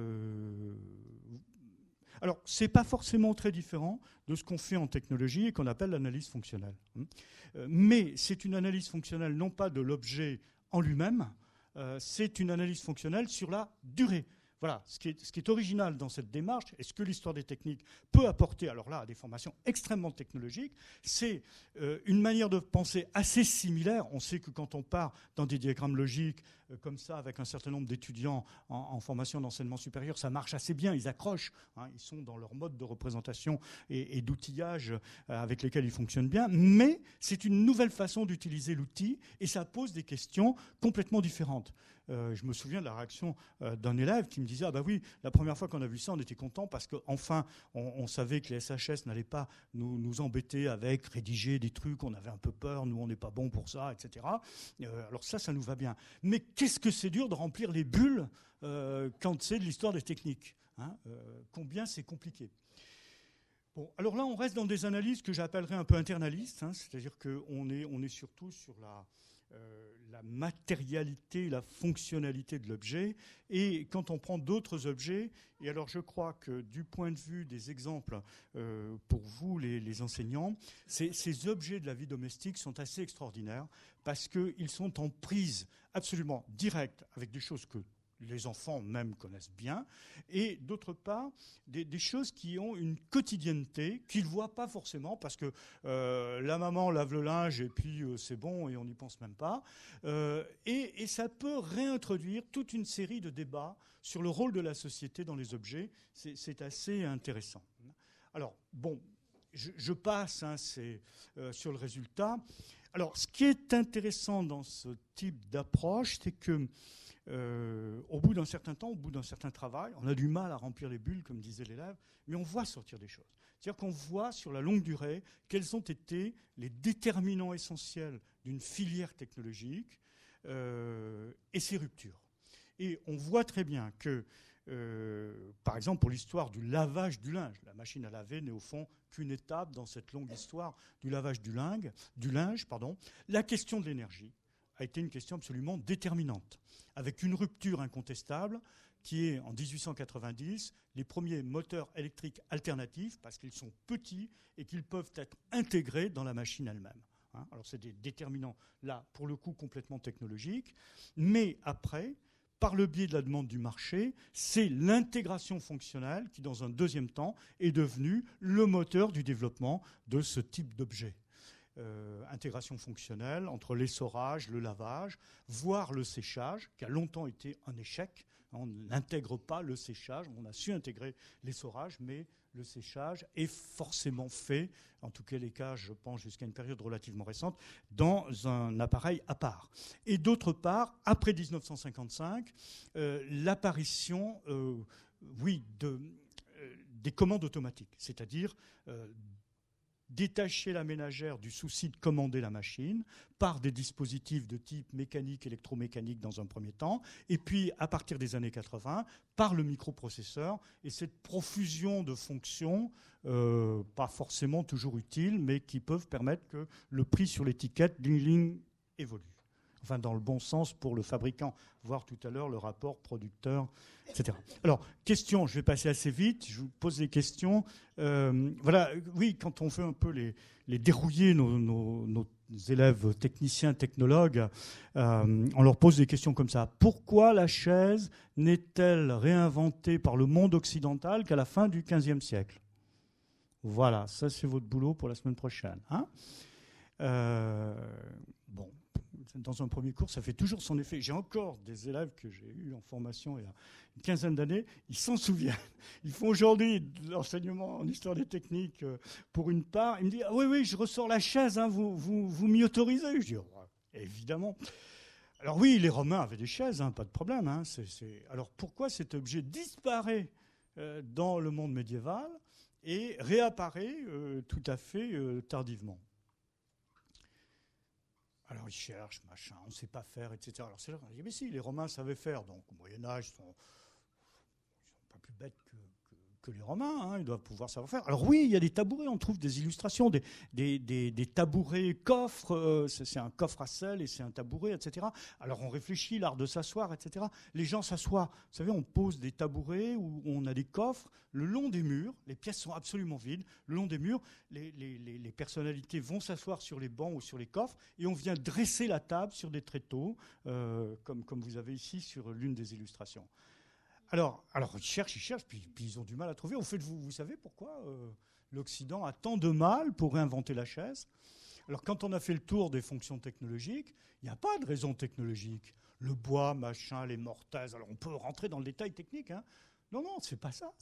Alors, ce n'est pas forcément très différent de ce qu'on fait en technologie et qu'on appelle l'analyse fonctionnelle. Mais c'est une analyse fonctionnelle non pas de l'objet en lui-même, c'est une analyse fonctionnelle sur la durée. Voilà, ce qui est original dans cette démarche, et ce que l'histoire des techniques peut apporter, alors là, à des formations extrêmement technologiques, c'est une manière de penser assez similaire. On sait que quand on part dans des diagrammes logiques comme ça, avec un certain nombre d'étudiants en formation d'enseignement supérieur, ça marche assez bien, ils accrochent, ils sont dans leur mode de représentation et d'outillage avec lesquels ils fonctionnent bien, mais c'est une nouvelle façon d'utiliser l'outil, et ça pose des questions complètement différentes. Je me souviens de la réaction d'un élève qui me disait « Ah bah oui, la première fois qu'on a vu ça, on était content parce qu'enfin, on savait que les SHS n'allaient pas nous embêter avec rédiger des trucs, on avait un peu peur, nous on n'est pas bon pour ça, etc. Alors ça nous va bien. Mais qu'est-ce que c'est dur de remplir les bulles quand c'est de l'histoire des techniques, combien c'est compliqué. Bon, alors là, on reste dans des analyses que j'appellerais un peu internalistes, c'est-à-dire qu'on est surtout sur la matérialité, la fonctionnalité de l'objet. Et quand on prend d'autres objets, et alors je crois que du point de vue des exemples pour vous, les enseignants, ces objets de la vie domestique sont assez extraordinaires parce qu'ils sont en prise absolument directe avec des choses que les enfants même connaissent bien, et d'autre part, des choses qui ont une quotidienneté qu'ils ne voient pas forcément, parce que la maman lave le linge et puis c'est bon et on n'y pense même pas. Et ça peut réintroduire toute une série de débats sur le rôle de la société dans les objets. C'est assez intéressant. Alors, bon, je passe sur le résultat. Alors, ce qui est intéressant dans ce type d'approche, c'est que au bout d'un certain temps, au bout d'un certain travail, on a du mal à remplir les bulles, comme disait l'élève, mais on voit sortir des choses. C'est-à-dire qu'on voit sur la longue durée quels ont été les déterminants essentiels d'une filière technologique et ses ruptures. Et on voit très bien que, par exemple, pour l'histoire du lavage du linge, la machine à laver n'est au fond qu'une étape dans cette longue histoire du lavage du linge, la question de l'énergie a été une question absolument déterminante, avec une rupture incontestable qui est, en 1890, les premiers moteurs électriques alternatifs, parce qu'ils sont petits et qu'ils peuvent être intégrés dans la machine elle-même. Alors c'est des déterminants, là, pour le coup, complètement technologiques. Mais après, par le biais de la demande du marché, c'est l'intégration fonctionnelle qui, dans un deuxième temps, est devenue le moteur du développement de ce type d'objet. Intégration fonctionnelle entre l'essorage, le lavage, voire le séchage, qui a longtemps été un échec. On n'intègre pas le séchage, on a su intégrer l'essorage, mais le séchage est forcément fait, en tout cas les cas, je pense, jusqu'à une période relativement récente, dans un appareil à part. Et d'autre part, après 1955, l'apparition des commandes automatiques, c'est-à-dire détacher la ménagère du souci de commander la machine par des dispositifs de type mécanique, électromécanique dans un premier temps, et puis à partir des années 80, par le microprocesseur, et cette profusion de fonctions, pas forcément toujours utiles, mais qui peuvent permettre que le prix sur l'étiquette ligne évolue. Enfin, dans le bon sens pour le fabricant, voir tout à l'heure le rapport producteur, etc. Alors, question, je vais passer assez vite, je vous pose des questions. Voilà, oui, quand on fait un peu les dérouiller, nos élèves techniciens, technologues, on leur pose des questions comme ça. Pourquoi la chaise n'est-elle réinventée par le monde occidental qu'à la fin du XVe siècle ? Voilà, ça c'est votre boulot pour la semaine prochaine. Hein ? Bon. Dans un premier cours, ça fait toujours son effet. J'ai encore des élèves que j'ai eus en formation il y a une quinzaine d'années, ils s'en souviennent. Ils font aujourd'hui de l'enseignement en histoire des techniques pour une part. Ils me disent « Ah oui, je ressors la chaise, hein, vous m'y autorisez ?» Je dis oh, « Évidemment. » Alors oui, les Romains avaient des chaises, hein, pas de problème. Hein, Alors pourquoi cet objet disparaît dans le monde médiéval et réapparaît tout à fait tardivement ? Alors ils cherchent, machin, on ne sait pas faire, etc. Alors c'est là qu'on dit, mais si, les Romains savaient faire. Donc au Moyen-Âge, ils sont pas plus bêtes que les Romains, hein, ils doivent pouvoir savoir faire. Alors oui, il y a des tabourets, on trouve des illustrations, des tabourets coffres, c'est un coffre à sel et c'est un tabouret, etc. Alors on réfléchit, l'art de s'asseoir, etc. Les gens s'assoient, vous savez, on pose des tabourets où on a des coffres le long des murs, les pièces sont absolument vides, le long des murs, les personnalités vont s'asseoir sur les bancs ou sur les coffres et on vient dresser la table sur des tréteaux, comme vous avez ici sur l'une des illustrations. Alors ils cherchent, puis ils ont du mal à trouver. Au fait, vous savez pourquoi l'Occident a tant de mal pour réinventer la chaise ? Alors, quand on a fait le tour des fonctions technologiques, il n'y a pas de raison technologique. Le bois, machin, les mortaises. Alors, on peut rentrer dans le détail technique. Hein. Non, c'est pas ça.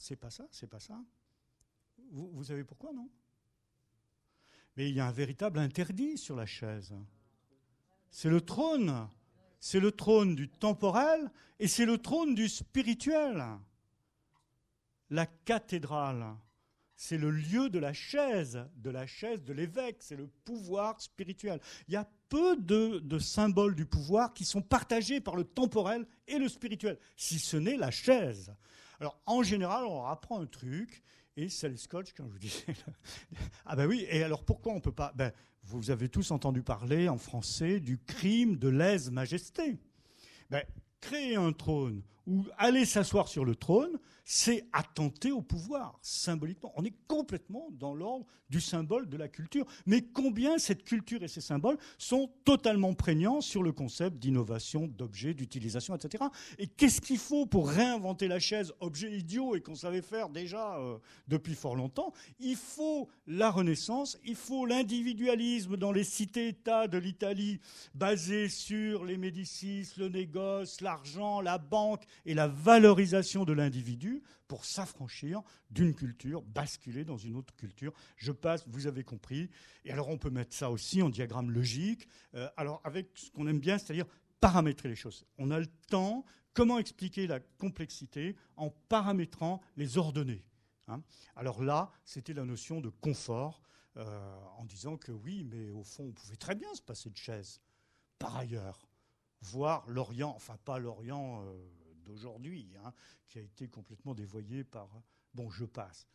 Vous savez pourquoi, non ? Mais il y a un véritable interdit sur la chaise. C'est le trône. C'est le trône du temporel et c'est le trône du spirituel. La cathédrale, c'est le lieu de la chaise de l'évêque, c'est le pouvoir spirituel. Il y a peu de symboles du pouvoir qui sont partagés par le temporel et le spirituel, si ce n'est la chaise. Alors, en général, on apprend un truc, et c'est le scotch, comme je vous disais. Ah ben oui, et alors pourquoi on ne peut pas... Vous avez tous entendu parler en français du crime de lèse-majesté. Ben, créer un trône ou aller s'asseoir sur le trône, c'est attenter au pouvoir, symboliquement. On est complètement dans l'ordre du symbole de la culture. Mais combien cette culture et ces symboles sont totalement prégnants sur le concept d'innovation, d'objet, d'utilisation, etc. Et qu'est-ce qu'il faut pour réinventer la chaise, objet idiot et qu'on savait faire déjà depuis fort longtemps? Il faut la Renaissance, il faut l'individualisme dans les cités-États de l'Italie, basé sur les Médicis, le négoce, l'argent, la banque et la valorisation de l'individu pour s'affranchir d'une culture, basculer dans une autre culture. Je passe, vous avez compris. Et alors on peut mettre ça aussi en diagramme logique, alors avec ce qu'on aime bien, c'est-à-dire paramétrer les choses. On a le temps. Comment expliquer la complexité en paramétrant les ordonnées, hein? Alors là, c'était la notion de confort, en disant que oui, mais au fond, on pouvait très bien se passer de chaise. Par ailleurs, voir l'Orient, enfin pas l'Orient d'aujourd'hui, hein, qui a été complètement dévoyé par... Bon, je passe.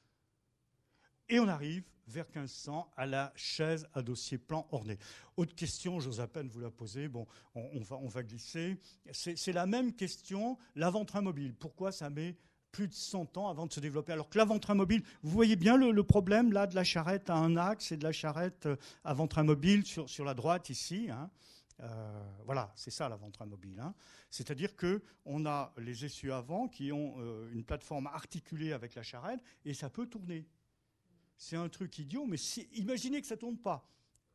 Et on arrive vers 1500 à la chaise à dossier plan orné. Autre question, j'ose à peine vous la poser. Bon, on va glisser. C'est la même question, l'avant-train mobile. Pourquoi ça met plus de 100 ans avant de se développer? Alors que l'avant-train mobile, vous voyez bien le problème là de la charrette à un axe et de la charrette avant-train mobile sur la droite ici, hein. Voilà, c'est ça l'avant-train mobile, hein. C'est-à-dire qu'on a les essieux avant qui ont une plateforme articulée avec la charrette et ça peut tourner. C'est un truc idiot, mais imaginez que ça ne tourne pas.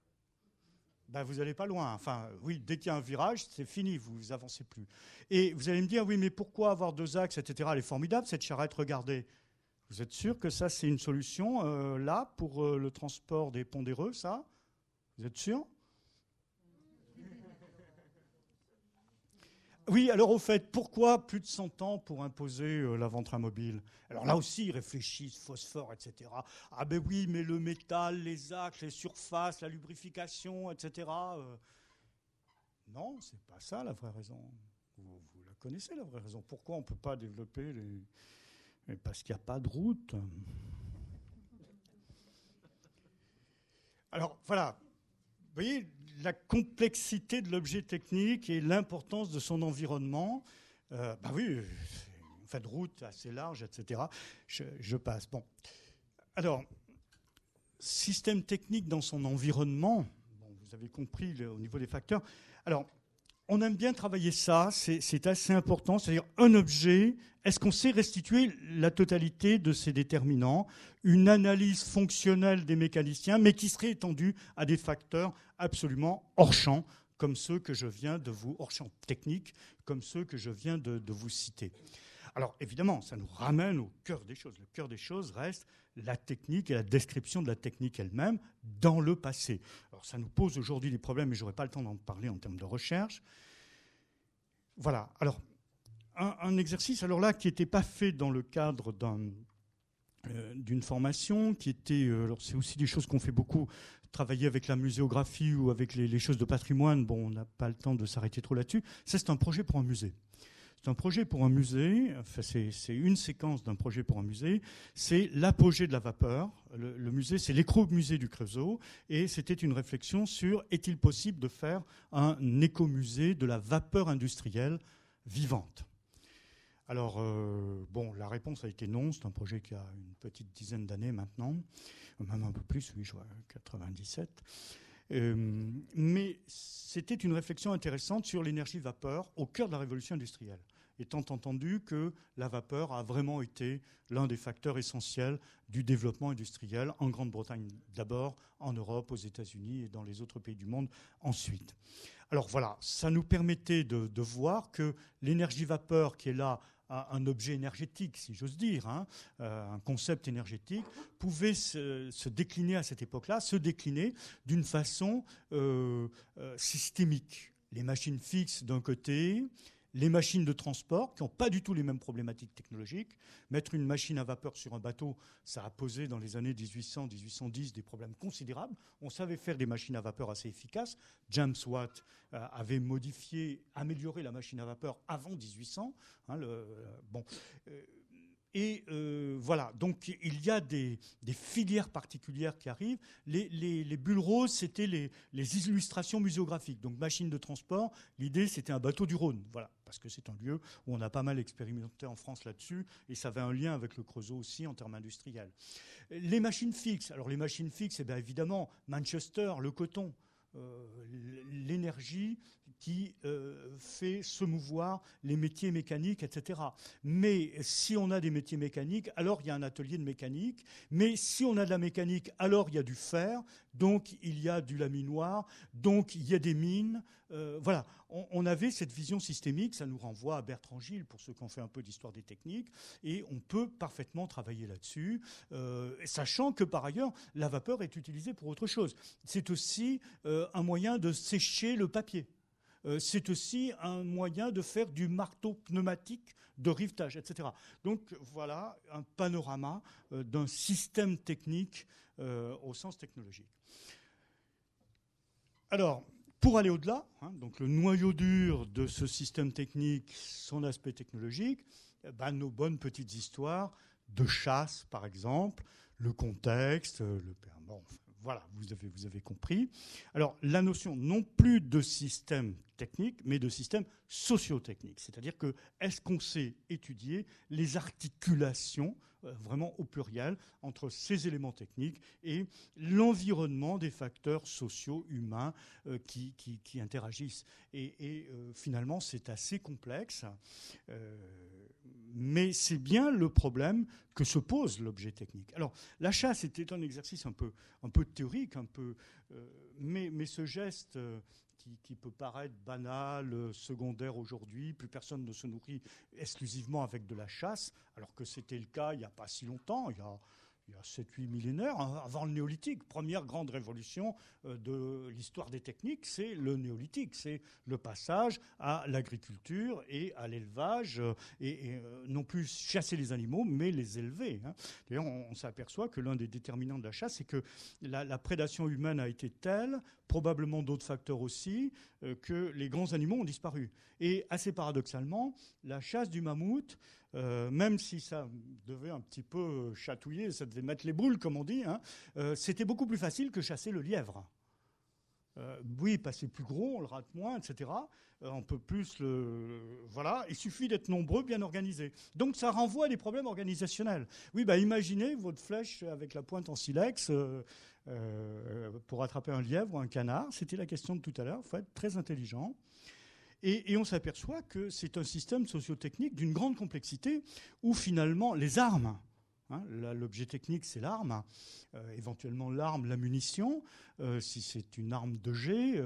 Ben, vous n'allez pas loin. Enfin, oui, dès qu'il y a un virage, c'est fini, vous avancez plus. Et vous allez me dire, oui, mais pourquoi avoir deux axes, etc. Elle est formidable, cette charrette, regardez. Vous êtes sûr que ça, c'est une solution, là, pour le transport des pondéreux, ça? Vous êtes sûr? Oui, alors au fait, pourquoi plus de 100 ans pour imposer l'avant-train mobile? Alors là aussi, ils réfléchissent, phosphore, etc. Ah ben oui, mais le métal, les axes, les surfaces, la lubrification, etc. Non, c'est pas ça la vraie raison. Vous la connaissez, la vraie raison. Pourquoi on ne peut pas développer les... Parce qu'il n'y a pas de route. Alors voilà, vous voyez la complexité de l'objet technique et l'importance de son environnement. Ben oui, en fait, route assez large, etc. Je passe. Bon. Alors, système technique dans son environnement, bon, vous avez compris au niveau des facteurs. Alors, on aime bien travailler ça, c'est assez important, c'est-à-dire un objet, est-ce qu'on sait restituer la totalité de ses déterminants, une analyse fonctionnelle des mécaniciens, mais qui serait étendue à des facteurs absolument hors champ, comme ceux que je viens de vous, hors champ technique, comme ceux que je viens de vous citer. Alors évidemment, ça nous ramène au cœur des choses. Le cœur des choses reste la technique et la description de la technique elle-même dans le passé. Alors ça nous pose aujourd'hui des problèmes, mais je n'aurai pas le temps d'en parler en termes de recherche. Voilà. Alors, un exercice, alors là, qui n'était pas fait dans le cadre d'une formation, qui était... alors c'est aussi des choses qu'on fait beaucoup, travailler avec la muséographie ou avec les choses de patrimoine. Bon, on n'a pas le temps de s'arrêter trop là-dessus. Ça, c'est un projet pour un musée. C'est un projet pour un musée, enfin c'est une séquence d'un projet pour un musée, c'est l'apogée de la vapeur. Le musée, c'est l'écomusée du Creusot, et c'était une réflexion sur est-il possible de faire un écomusée de la vapeur industrielle vivante. Alors, bon, la réponse a été non, c'est un projet qui a une petite dizaine d'années maintenant, même un peu plus, oui, je vois, 97. Mais c'était une réflexion intéressante sur l'énergie vapeur au cœur de la révolution industrielle, étant entendu que la vapeur a vraiment été l'un des facteurs essentiels du développement industriel en Grande-Bretagne d'abord, en Europe, aux États-Unis et dans les autres pays du monde ensuite. Alors voilà, ça nous permettait de voir que l'énergie vapeur qui est là, un objet énergétique, si j'ose dire, hein, un concept énergétique, pouvait se décliner à cette époque-là, se décliner d'une façon systémique. Les machines fixes d'un côté, les machines de transport qui n'ont pas du tout les mêmes problématiques technologiques. Mettre une machine à vapeur sur un bateau, ça a posé dans les années 1800-1810 des problèmes considérables. On savait faire des machines à vapeur assez efficaces. James Watt avait modifié, amélioré la machine à vapeur avant 1800. Hein, Et voilà, donc il y a des filières particulières qui arrivent. Les bulles roses, c'était les illustrations muséographiques. Donc machine de transport, l'idée c'était un bateau du Rhône, voilà, parce que c'est un lieu où on a pas mal expérimenté en France là-dessus, et ça avait un lien avec le Creusot aussi en termes industriels. Les machines fixes, alors les machines fixes, eh bien évidemment, Manchester, le coton, l'énergie qui fait se mouvoir les métiers mécaniques, etc. Mais si on a des métiers mécaniques, alors il y a un atelier de mécanique. Mais si on a de la mécanique, alors il y a du fer, donc il y a du laminoir, donc il y a des mines. Voilà, on avait cette vision systémique, ça nous renvoie à Bertrand Gilles, pour ceux qui ont fait un peu d'histoire des techniques, et on peut parfaitement travailler là-dessus, sachant que par ailleurs, la vapeur est utilisée pour autre chose. C'est aussi un moyen de sécher le papier. C'est aussi un moyen de faire du marteau pneumatique de rivetage, etc. Donc voilà un panorama d'un système technique au sens technologique. Alors, pour aller au-delà, donc le noyau dur de ce système technique, son aspect technologique, nos bonnes petites histoires de chasse, par exemple, le contexte, voilà, vous avez compris. Alors, la notion non plus de système technique, mais de système socio-technique. C'est-à-dire que est-ce qu'on sait étudier les articulations, vraiment au pluriel, entre ces éléments techniques et l'environnement des facteurs sociaux, humains qui interagissent. Et finalement, c'est assez complexe. Mais c'est bien le problème que se pose l'objet technique. Alors, la chasse était un exercice un peu théorique, mais ce geste qui peut paraître banal, secondaire aujourd'hui, plus personne ne se nourrit exclusivement avec de la chasse, alors que c'était le cas il n'y a pas si longtemps, il y a 7-8 millénaires, avant le néolithique. Première grande révolution de l'histoire des techniques, c'est le néolithique. C'est le passage à l'agriculture et à l'élevage, et non plus chasser les animaux, mais les élever. D'ailleurs, on s'aperçoit que l'un des déterminants de la chasse, c'est que la prédation humaine a été telle, probablement d'autres facteurs aussi, que les grands animaux ont disparu. Et assez paradoxalement, la chasse du mammouth, même si ça devait un petit peu chatouiller, ça devait mettre les boules, comme on dit, c'était beaucoup plus facile que chasser le lièvre. Oui, parce que c'est plus gros, on le rate moins, etc. On peut plus voilà, il suffit d'être nombreux, bien organisés. Donc ça renvoie à des problèmes organisationnels. Oui, imaginez votre flèche avec la pointe en silex pour attraper un lièvre ou un canard. C'était la question de tout à l'heure. Il faut être très intelligent. Et on s'aperçoit que c'est un système socio-technique d'une grande complexité où finalement les armes, l'objet technique c'est l'arme, éventuellement l'arme, la munition, si c'est une arme de jet,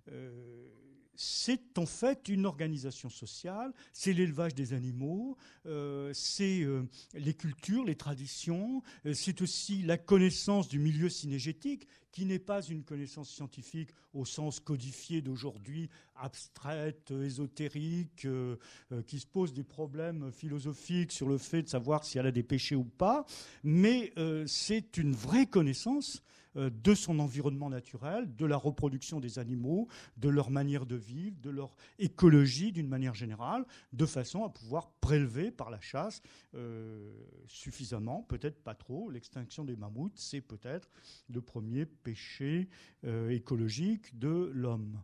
c'est en fait une organisation sociale, c'est l'élevage des animaux, c'est les cultures, les traditions, c'est aussi la connaissance du milieu synégétique, qui n'est pas une connaissance scientifique au sens codifié d'aujourd'hui, abstraite, ésotérique, qui se pose des problèmes philosophiques sur le fait de savoir si elle a des péchés ou pas, mais c'est une vraie connaissance de son environnement naturel, de la reproduction des animaux, de leur manière de vivre, de leur écologie d'une manière générale, de façon à pouvoir prélever par la chasse suffisamment, peut-être pas trop. L'extinction des mammouths, c'est peut-être le premier péché écologique de l'homme.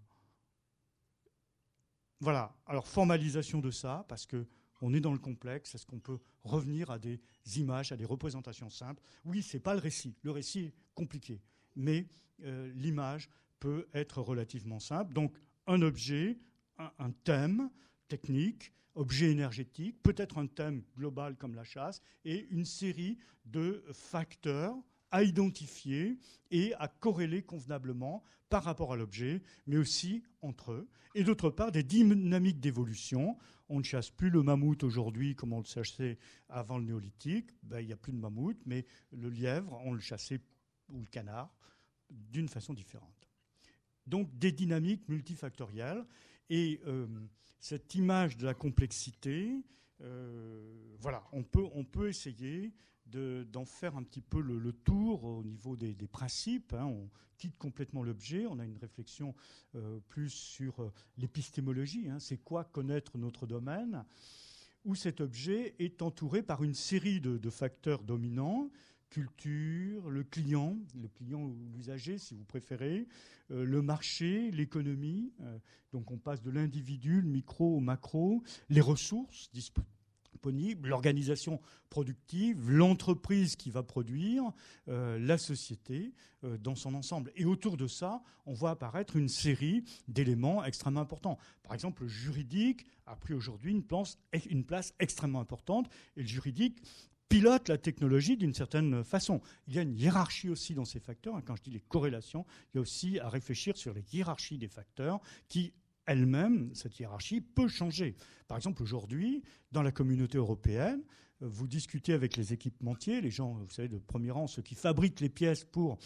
Voilà, alors formalisation de ça, parce que on est dans le complexe. Est-ce qu'on peut revenir à des images, à des représentations simples? Oui, ce n'est pas le récit. Le récit est compliqué. Mais l'image peut être relativement simple. Donc, un objet, un thème technique, objet énergétique, peut-être un thème global comme la chasse, et une série de facteurs à identifier et à corréler convenablement par rapport à l'objet, mais aussi entre eux. Et d'autre part, des dynamiques d'évolution. On ne chasse plus le mammouth aujourd'hui comme on le chassait avant le néolithique. Il n'y a plus de mammouth, mais le lièvre, on le chassait, ou le canard, d'une façon différente. Donc des dynamiques multifactorielles. Et cette image de la complexité, voilà, on peut essayer d'en faire un petit peu le tour au niveau des principes. On quitte complètement l'objet, on a une réflexion plus sur l'épistémologie. C'est quoi connaître notre domaine? où cet objet est entouré par une série de facteurs dominants, culture, le client ou l'usager si vous préférez, le marché, l'économie, donc on passe de l'individu, le micro au macro, les ressources disponibles, l'organisation productive, l'entreprise qui va produire, la société dans son ensemble. Et autour de ça, on voit apparaître une série d'éléments extrêmement importants. Par exemple, le juridique a pris aujourd'hui une place extrêmement importante, et le juridique pilote la technologie d'une certaine façon. Il y a une hiérarchie aussi dans ces facteurs. Quand je dis les corrélations, il y a aussi à réfléchir sur les hiérarchies des facteurs qui, elles-mêmes, cette hiérarchie peut changer. Par exemple, aujourd'hui, dans la communauté européenne, vous discutez avec les équipementiers, les gens, vous savez, de premier rang, ceux qui fabriquent les pièces pour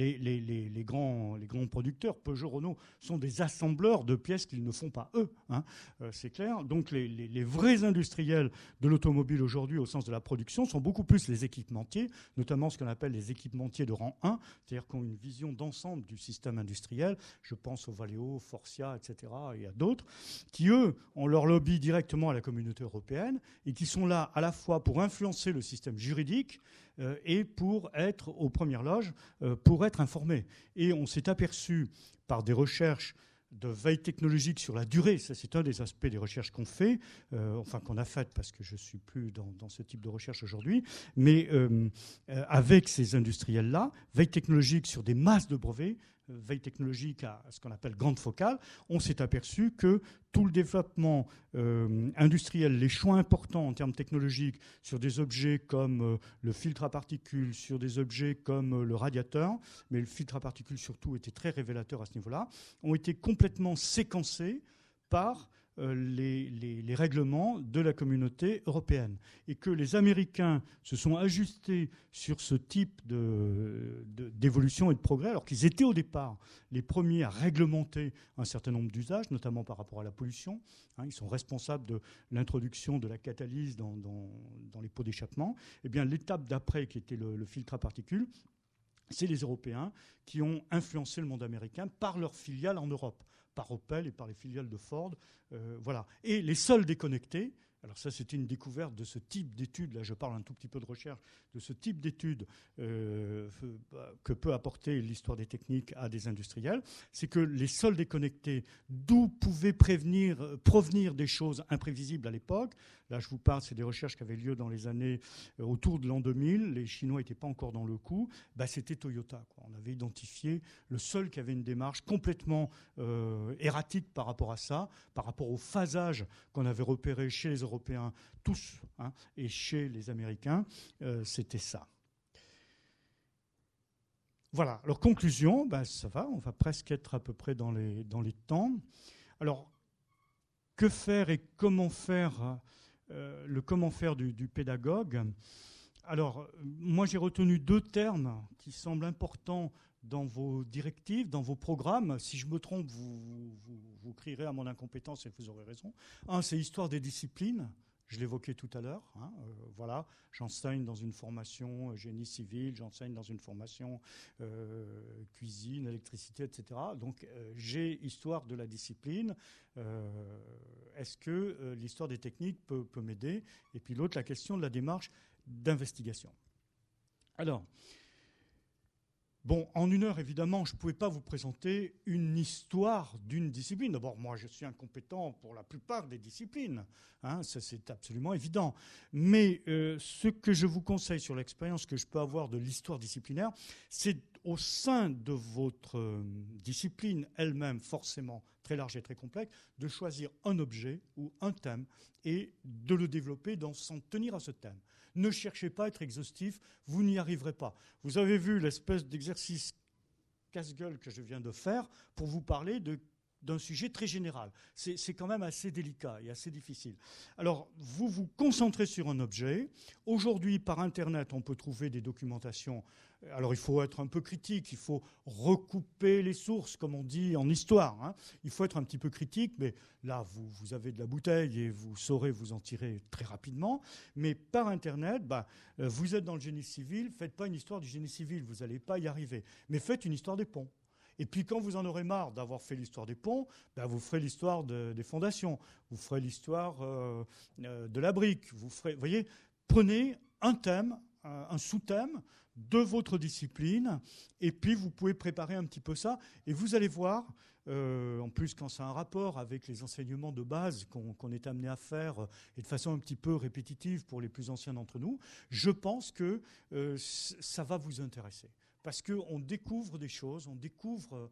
les grands producteurs. Peugeot, Renault sont des assembleurs de pièces qu'ils ne font pas eux, hein, c'est clair. Donc les vrais industriels de l'automobile aujourd'hui, au sens de la production, sont beaucoup plus les équipementiers, notamment ce qu'on appelle les équipementiers de rang 1, c'est-à-dire qui ont une vision d'ensemble du système industriel. Je pense au Valeo, Forcia, etc. et à d'autres, qui, eux, ont leur lobby directement à la communauté européenne et qui sont là à la fois pour influencer le système juridique et pour être aux premières loges, pour être informés. Et on s'est aperçu par des recherches de veille technologique sur la durée, ça c'est un des aspects des recherches qu'on fait, qu'on a faites parce que je ne suis plus dans ce type de recherche aujourd'hui, mais avec ces industriels-là, veille technologique sur des masses de brevets, veille technologique à ce qu'on appelle grande focale, on s'est aperçu que tout le développement industriel, les choix importants en termes technologiques sur des objets comme le filtre à particules, sur des objets comme le radiateur, mais le filtre à particules surtout était très révélateur à ce niveau-là, ont été complètement séquencés par les règlements de la communauté européenne. Et que les Américains se sont ajustés sur ce type d'évolution et de progrès, alors qu'ils étaient au départ les premiers à réglementer un certain nombre d'usages, notamment par rapport à la pollution. Ils sont responsables de l'introduction de la catalyse dans les pots d'échappement. Eh bien, l'étape d'après, qui était le filtre à particules, c'est les Européens qui ont influencé le monde américain par leurs filiales en Europe, par Opel et par les filiales de Ford. Voilà. Et les seuls déconnectés, alors ça c'était une découverte de ce type d'études, là je parle un tout petit peu de recherche, de ce type d'études que peut apporter l'histoire des techniques à des industriels, c'est que les seuls déconnectés, d'où pouvaient provenir des choses imprévisibles à l'époque, là je vous parle, c'est des recherches qui avaient lieu dans les années autour de l'an 2000, les Chinois n'étaient pas encore dans le coup, c'était Toyota, quoi. On avait identifié le seul qui avait une démarche complètement erratique par rapport à ça, par rapport au phasage qu'on avait repéré chez les Européens tous, hein, et chez les Américains, c'était ça. Voilà. Alors, conclusion, ça va, on va presque être à peu près dans les temps. Alors, que faire et comment faire, le comment faire du pédagogue. Alors, moi, j'ai retenu 2 termes qui semblent importants dans vos directives, dans vos programmes. Si je me trompe, vous crierez à mon incompétence et vous aurez raison. Un, c'est histoire des disciplines. Je l'évoquais tout à l'heure. Voilà, j'enseigne dans une formation génie civil, j'enseigne dans une formation cuisine, électricité, etc. Donc, j'ai histoire de la discipline. Est-ce que l'histoire des techniques peut m'aider? Et puis l'autre, la question de la démarche d'investigation. Alors, bon, en 1 heure, évidemment, je ne pouvais pas vous présenter une histoire d'une discipline. D'abord, moi, je suis incompétent pour la plupart des disciplines. Ça, c'est absolument évident. Mais ce que je vous conseille sur l'expérience que je peux avoir de l'histoire disciplinaire, c'est au sein de votre discipline elle-même, forcément très large et très complexe, de choisir un objet ou un thème et de le développer s'en tenir à ce thème. Ne cherchez pas à être exhaustif, vous n'y arriverez pas. Vous avez vu l'espèce d'exercice casse-gueule que je viens de faire pour vous parler d'un sujet très général. C'est quand même assez délicat et assez difficile. Alors, vous vous concentrez sur un objet. Aujourd'hui, par Internet, on peut trouver des documentations. Alors, il faut être un peu critique, il faut recouper les sources, comme on dit en histoire. Hein. Il faut être un petit peu critique, mais là, vous avez de la bouteille et vous saurez vous en tirer très rapidement. Mais par Internet, vous êtes dans le génie civil, faites pas une histoire du génie civil, vous n'allez pas y arriver. Mais faites une histoire des ponts. Et puis quand vous en aurez marre d'avoir fait l'histoire des ponts, ben, vous ferez l'histoire des fondations, vous ferez l'histoire de la brique. Vous voyez, prenez un thème, un sous-thème de votre discipline, et puis vous pouvez préparer un petit peu ça, et vous allez voir, en plus quand c'est un rapport avec les enseignements de base qu'on est amené à faire, et de façon un petit peu répétitive pour les plus anciens d'entre nous, je pense que ça va vous intéresser. Parce qu'on découvre des choses, on découvre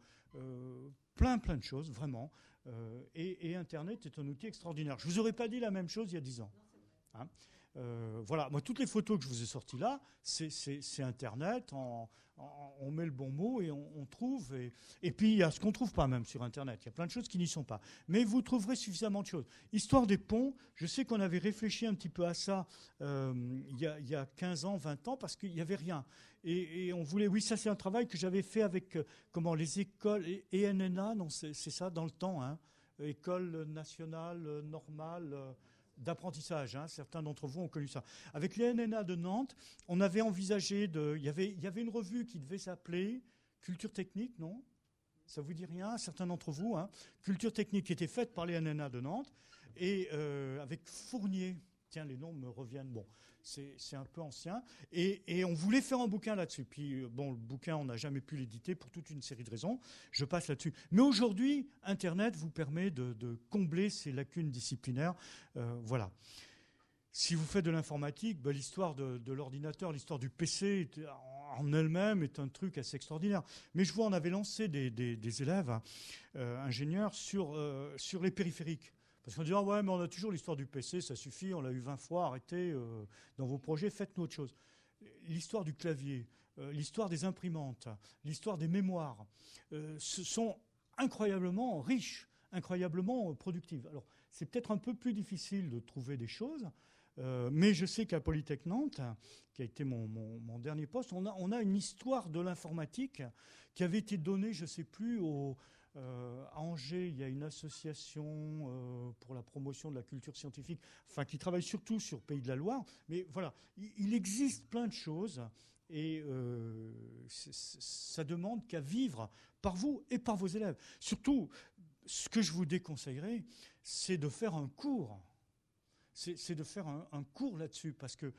plein de choses, vraiment, et Internet est un outil extraordinaire. Je ne vous aurais pas dit la même chose il y a 10 ans. Hein. Voilà, moi, toutes les photos que je vous ai sorties là, c'est Internet, on met le bon mot et on trouve. Et puis, il y a ce qu'on ne trouve pas même sur Internet. Il y a plein de choses qui n'y sont pas. Mais vous trouverez suffisamment de choses. Histoire des ponts, je sais qu'on avait réfléchi un petit peu à ça il y a 15 ans, 20 ans, parce qu'il n'y avait rien. Et on voulait, oui, ça c'est un travail que j'avais fait avec les écoles, ENNA, non, c'est ça, dans le temps, hein, École nationale normale d'apprentissage, hein, certains d'entre vous ont connu ça. Avec les NNA de Nantes, on avait envisagé il y avait une revue qui devait s'appeler Culture Technique, non? Ça vous dit rien, certains d'entre vous, hein? Culture Technique qui était faite par les NNA de Nantes, et avec Fournier, tiens, les noms me reviennent, bon, c'est un peu ancien, et on voulait faire un bouquin là-dessus. Puis, bon, le bouquin, on n'a jamais pu l'éditer pour toute une série de raisons, je passe là-dessus. Mais aujourd'hui, Internet vous permet de combler ces lacunes disciplinaires, voilà. Si vous faites de l'informatique, ben, l'histoire de l'ordinateur, l'histoire du PC en elle-même est un truc assez extraordinaire. Mais je vois, on avait lancé des élèves ingénieurs sur les périphériques. Parce qu'on dit, ah ouais, mais on a toujours l'histoire du PC, ça suffit, on l'a eu 20 fois, arrêtez, dans vos projets, faites-nous autre chose. L'histoire du clavier, l'histoire des imprimantes, l'histoire des mémoires, ce sont incroyablement riches, incroyablement productives. Alors, c'est peut-être un peu plus difficile de trouver des choses, mais je sais qu'à Polytech Nantes, qui a été mon dernier poste, on a une histoire de l'informatique qui avait été donnée, je ne sais plus, à Angers, il y a une association pour la promotion de la culture scientifique, enfin qui travaille surtout sur Pays de la Loire. Mais voilà, il existe plein de choses et ça demande qu'à vivre par vous et par vos élèves. Surtout, ce que je vous déconseillerais, c'est de faire un cours. C'est de faire un cours là-dessus parce que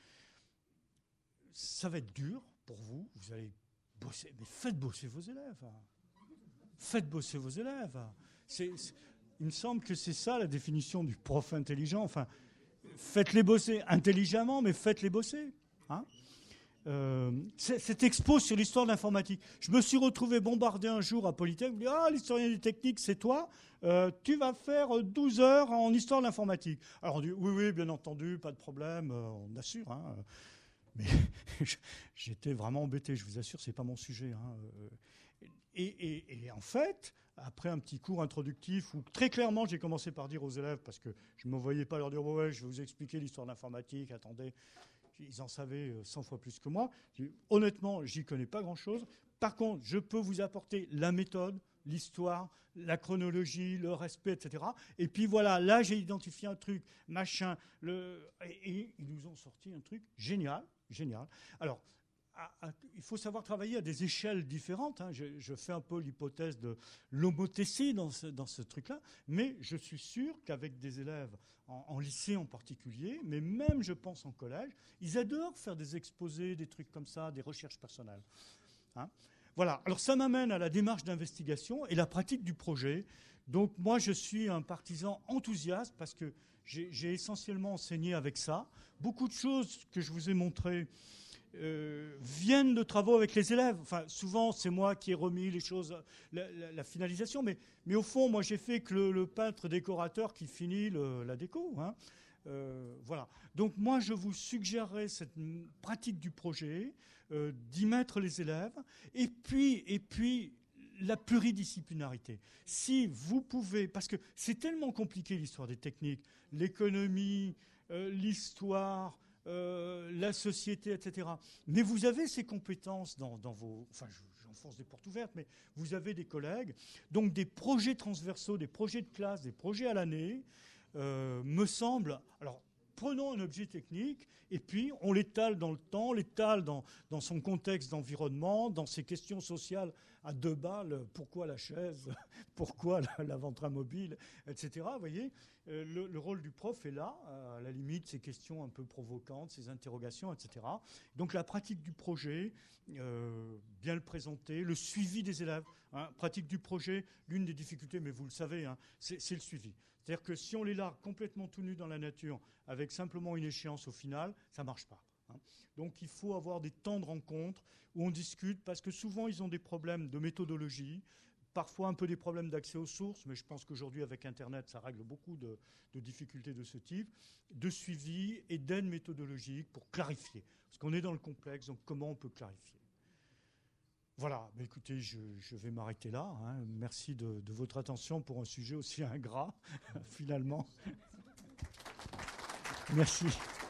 ça va être dur pour vous. Vous allez bosser, mais faites bosser vos élèves. Faites bosser vos élèves. Il me semble que c'est ça la définition du prof intelligent. Enfin, faites-les bosser intelligemment, mais faites-les bosser. Hein, cette expo sur l'histoire de l'informatique. Je me suis retrouvé bombardé un jour à Polytech. Je me dis, ah, l'historien des techniques, c'est toi. Tu vas faire 12 heures en histoire de l'informatique. Alors on dit, oui, bien entendu, pas de problème, on assure. Hein. Mais j'étais vraiment embêté, je vous assure, c'est pas mon sujet. Hein. Et en fait, après un petit cours introductif où très clairement j'ai commencé par dire aux élèves, parce que je ne me voyais pas leur dire ouais, je vais vous expliquer l'histoire de l'informatique, attendez, ils en savaient 100 fois plus que moi. Honnêtement, j'y connais pas grand-chose. Par contre, je peux vous apporter la méthode, l'histoire, la chronologie, le respect, etc. Et puis voilà, là j'ai identifié un truc, machin, et ils nous ont sorti un truc génial. Alors, il faut savoir travailler à des échelles différentes. Hein. Je fais un peu l'hypothèse de l'homothétie dans ce truc-là, mais je suis sûr qu'avec des élèves en lycée en particulier, mais même je pense en collège, ils adorent faire des exposés, des trucs comme ça, des recherches personnelles. Hein. Voilà, alors ça m'amène à la démarche d'investigation et la pratique du projet. Donc moi je suis un partisan enthousiaste parce que j'ai essentiellement enseigné avec ça. Beaucoup de choses que je vous ai montrées viennent de travaux avec les élèves. Enfin, souvent, c'est moi qui ai remis les choses, la finalisation, mais au fond, moi, j'ai fait que le peintre décorateur qui finit la déco. Hein. Voilà. Donc, moi, je vous suggérerais cette pratique du projet, d'y mettre les élèves, et puis la pluridisciplinarité. Si vous pouvez, parce que c'est tellement compliqué l'histoire des techniques, l'économie, l'histoire, la société, etc. Mais vous avez ces compétences dans vos... Enfin, j'enfonce des portes ouvertes, mais vous avez des collègues. Donc des projets transversaux, des projets de classe, des projets à l'année, me semble... Alors, prenons un objet technique et puis on l'étale dans le temps, on l'étale dans son contexte d'environnement, dans ses questions sociales à 2 balles, pourquoi la chaise, pourquoi l'avant-train mobile, etc. Vous voyez, le rôle du prof est là, à la limite, ces questions un peu provocantes, ces interrogations, etc. Donc la pratique du projet, bien le présenter, le suivi des élèves. Hein, pratique du projet, l'une des difficultés, mais vous le savez, hein, c'est le suivi. C'est-à-dire que si on les largue complètement tout nus dans la nature, avec simplement une échéance au final, ça ne marche pas. Hein. Donc il faut avoir des temps de rencontre où on discute, parce que souvent ils ont des problèmes de méthodologie, parfois un peu des problèmes d'accès aux sources, mais je pense qu'aujourd'hui avec Internet, ça règle beaucoup de difficultés de ce type, de suivi et d'aide méthodologique pour clarifier. Parce qu'on est dans le complexe, donc comment on peut clarifier ? Voilà, bah écoutez, je vais m'arrêter là. Hein. Merci de votre attention pour un sujet aussi ingrat, finalement. Merci.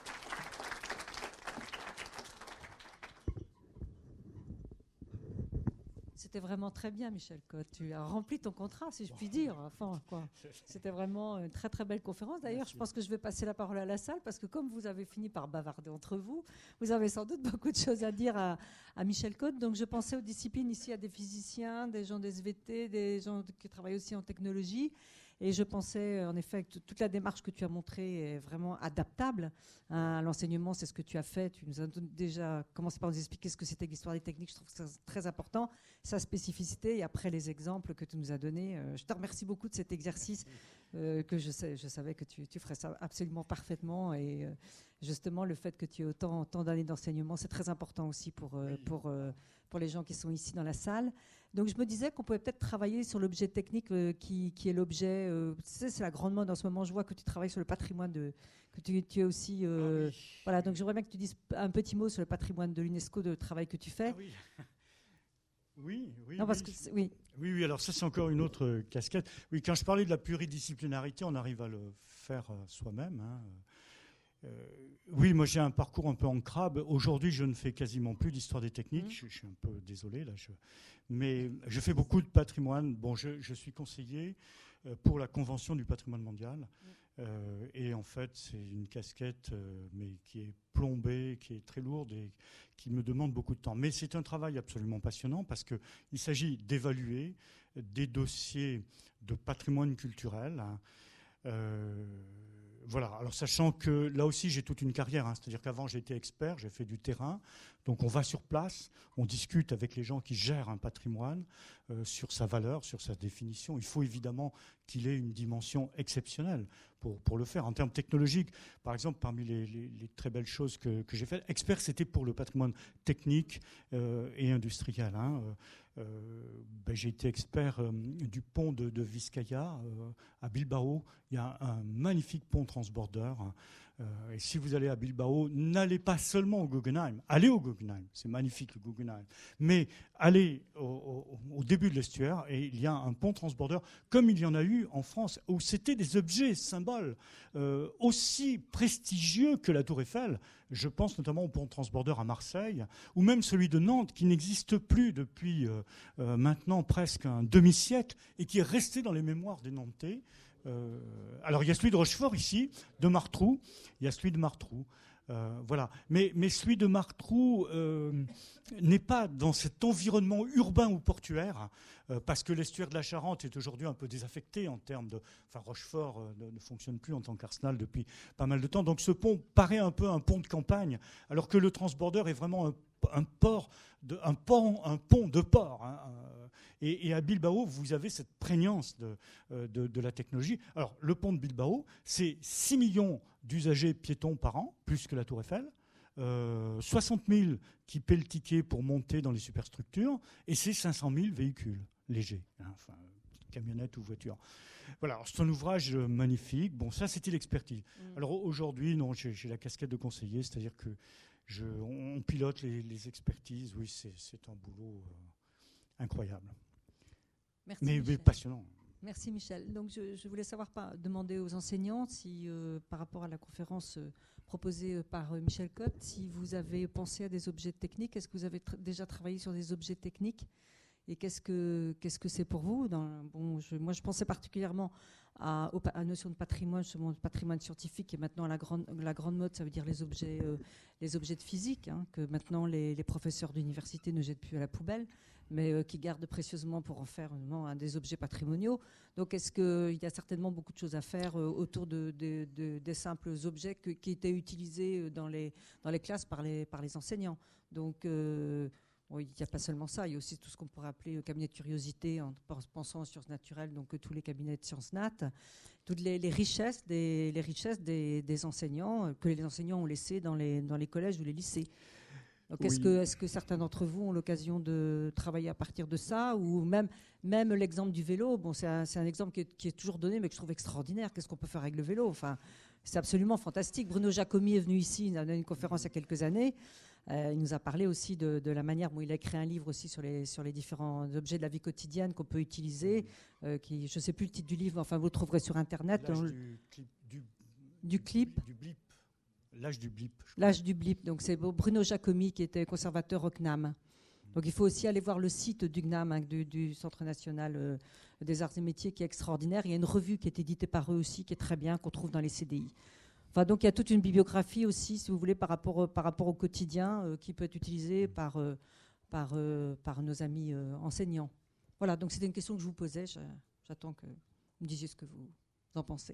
C'était vraiment très bien, Michel Cotte. Tu as rempli ton contrat, si je puis dire. Enfin, quoi. C'était vraiment une très très belle conférence. D'ailleurs, je pense que je vais passer la parole à la salle parce que comme vous avez fini par bavarder entre vous, vous avez sans doute beaucoup de choses à dire à Michel Cotte. Donc, je pensais aux disciplines ici, à des physiciens, des gens des SVT, des gens qui travaillent aussi en technologie. Et je pensais, en effet, que toute la démarche que tu as montrée est vraiment adaptable à l'enseignement. C'est ce que tu as fait. Tu nous as déjà commencé par nous expliquer ce que c'était l'histoire des techniques. Je trouve que c'est très important, sa spécificité. Et après, les exemples que tu nous as donnés. Je te remercie beaucoup de cet exercice que je savais que tu ferais ça absolument parfaitement. Et justement, le fait que tu aies autant d'années d'enseignement, c'est très important aussi pour les gens qui sont ici dans la salle. Donc je me disais qu'on pouvait peut-être travailler sur l'objet technique qui est l'objet. C'est la grande mode en ce moment. Je vois que tu travailles sur le patrimoine, que tu es aussi. Oui. Voilà, donc j'aimerais bien que tu dises un petit mot sur le patrimoine de l'UNESCO, de travail que tu fais. Ah oui. Non, parce que oui, alors ça c'est encore une autre casquette. Oui, quand je parlais de la pluridisciplinarité, on arrive à le faire soi-même. Hein. Oui, moi j'ai un parcours un peu en crabe. Aujourd'hui, je ne fais quasiment plus d'histoire des techniques. Je suis un peu désolé là, mais je fais beaucoup de patrimoine. Bon, je suis conseiller pour la Convention du patrimoine mondial. Et en fait, c'est une casquette, mais qui est plombée, qui est très lourde et qui me demande beaucoup de temps. Mais c'est un travail absolument passionnant parce qu'il s'agit d'évaluer des dossiers de patrimoine culturel. Hein, voilà, alors sachant que là aussi j'ai toute une carrière, hein, c'est-à-dire qu'avant j'étais expert, j'ai fait du terrain, donc on va sur place, on discute avec les gens qui gèrent un patrimoine sur sa valeur, sur sa définition. Il faut évidemment qu'il ait une dimension exceptionnelle pour le faire. En termes technologiques, par exemple, parmi les très belles choses que j'ai faites, expert c'était pour le patrimoine technique et industriel. Hein, j'ai été expert du pont de Vizcaya à Bilbao. Il y a un magnifique pont transborder. Et si vous allez à Bilbao, n'allez pas seulement au Guggenheim. Allez au Guggenheim, c'est magnifique le Guggenheim. Mais allez au début de l'estuaire et il y a un pont transborder, comme il y en a eu en France, où c'était des objets symboles aussi prestigieux que la Tour Eiffel. Je pense notamment au pont transborder à Marseille, ou même celui de Nantes, qui n'existe plus depuis maintenant presque un demi-siècle et qui est resté dans les mémoires des Nantais. Alors il y a celui de Rochefort ici, de Martrou, il y a celui de Martrou. Voilà. Mais celui de Martrou n'est pas dans cet environnement urbain ou portuaire, parce que l'estuaire de la Charente est aujourd'hui un peu désaffecté en termes de... Enfin, Rochefort ne fonctionne plus en tant qu'arsenal depuis pas mal de temps. Donc ce pont paraît un peu un pont de campagne, alors que le transborder est vraiment un pont de port. Hein. Et à Bilbao, vous avez cette prégnance de la technologie. Alors, le pont de Bilbao, c'est 6 millions d'usagers piétons par an, plus que la Tour Eiffel, 60 000 qui paient le ticket pour monter dans les superstructures, et c'est 500 000 véhicules légers, hein, enfin, camionnettes ou voitures. Voilà, c'est un ouvrage magnifique. Bon, ça, c'était l'expertise. Alors, aujourd'hui, non, j'ai la casquette de conseiller, c'est-à-dire que on pilote les expertises. Oui, c'est un boulot incroyable. Merci, mais passionnant. Merci Michel. Donc je voulais demander aux enseignants si par rapport à la conférence proposée par Michel Cotte, si vous avez pensé à des objets techniques. Est-ce que vous avez déjà travaillé sur des objets techniques et qu'est-ce que c'est pour vous moi je pensais particulièrement à la notion de patrimoine, justement, de patrimoine scientifique, qui est maintenant la grande mode, ça veut dire les objets de physique, hein, que maintenant les professeurs d'université ne jettent plus à la poubelle, mais qui gardent précieusement pour en faire un des objets patrimoniaux. Donc est-ce qu'il y a certainement beaucoup de choses à faire autour des simples objets qui étaient utilisés dans les classes par les enseignants. Donc il n'y a pas seulement ça, il y a aussi tout ce qu'on pourrait appeler cabinet de curiosité en pensant aux sciences naturelles, donc tous les cabinets de sciences nat, toutes les richesses des enseignants que les enseignants ont laissées dans les collèges ou les lycées. Donc est-ce que certains d'entre vous ont l'occasion de travailler à partir de ça, ou même l'exemple du vélo, bon, c'est un exemple qui est toujours donné, mais que je trouve extraordinaire. Qu'est-ce qu'on peut faire avec le vélo? Enfin, c'est absolument fantastique. Bruno Giacomi est venu ici, il a donné une conférence il y a quelques années. Il nous a parlé aussi de la manière dont il a écrit un livre aussi sur les différents objets de la vie quotidienne qu'on peut utiliser. Je ne sais plus le titre du livre, enfin vous le trouverez sur Internet. Du clip. Du blip. L'âge du blip. L'âge du blip. Donc c'est Bruno Giacomi qui était conservateur au CNAM. Donc il faut aussi aller voir le site du CNAM, hein, du Centre national des arts et métiers, qui est extraordinaire. Il y a une revue qui est éditée par eux aussi, qui est très bien, qu'on trouve dans les CDI. Enfin, donc il y a toute une bibliographie aussi, si vous voulez, par rapport au quotidien, qui peut être utilisée par nos amis enseignants. Voilà, donc c'était une question que je vous posais. J'attends que vous me disiez ce que vous en pensez.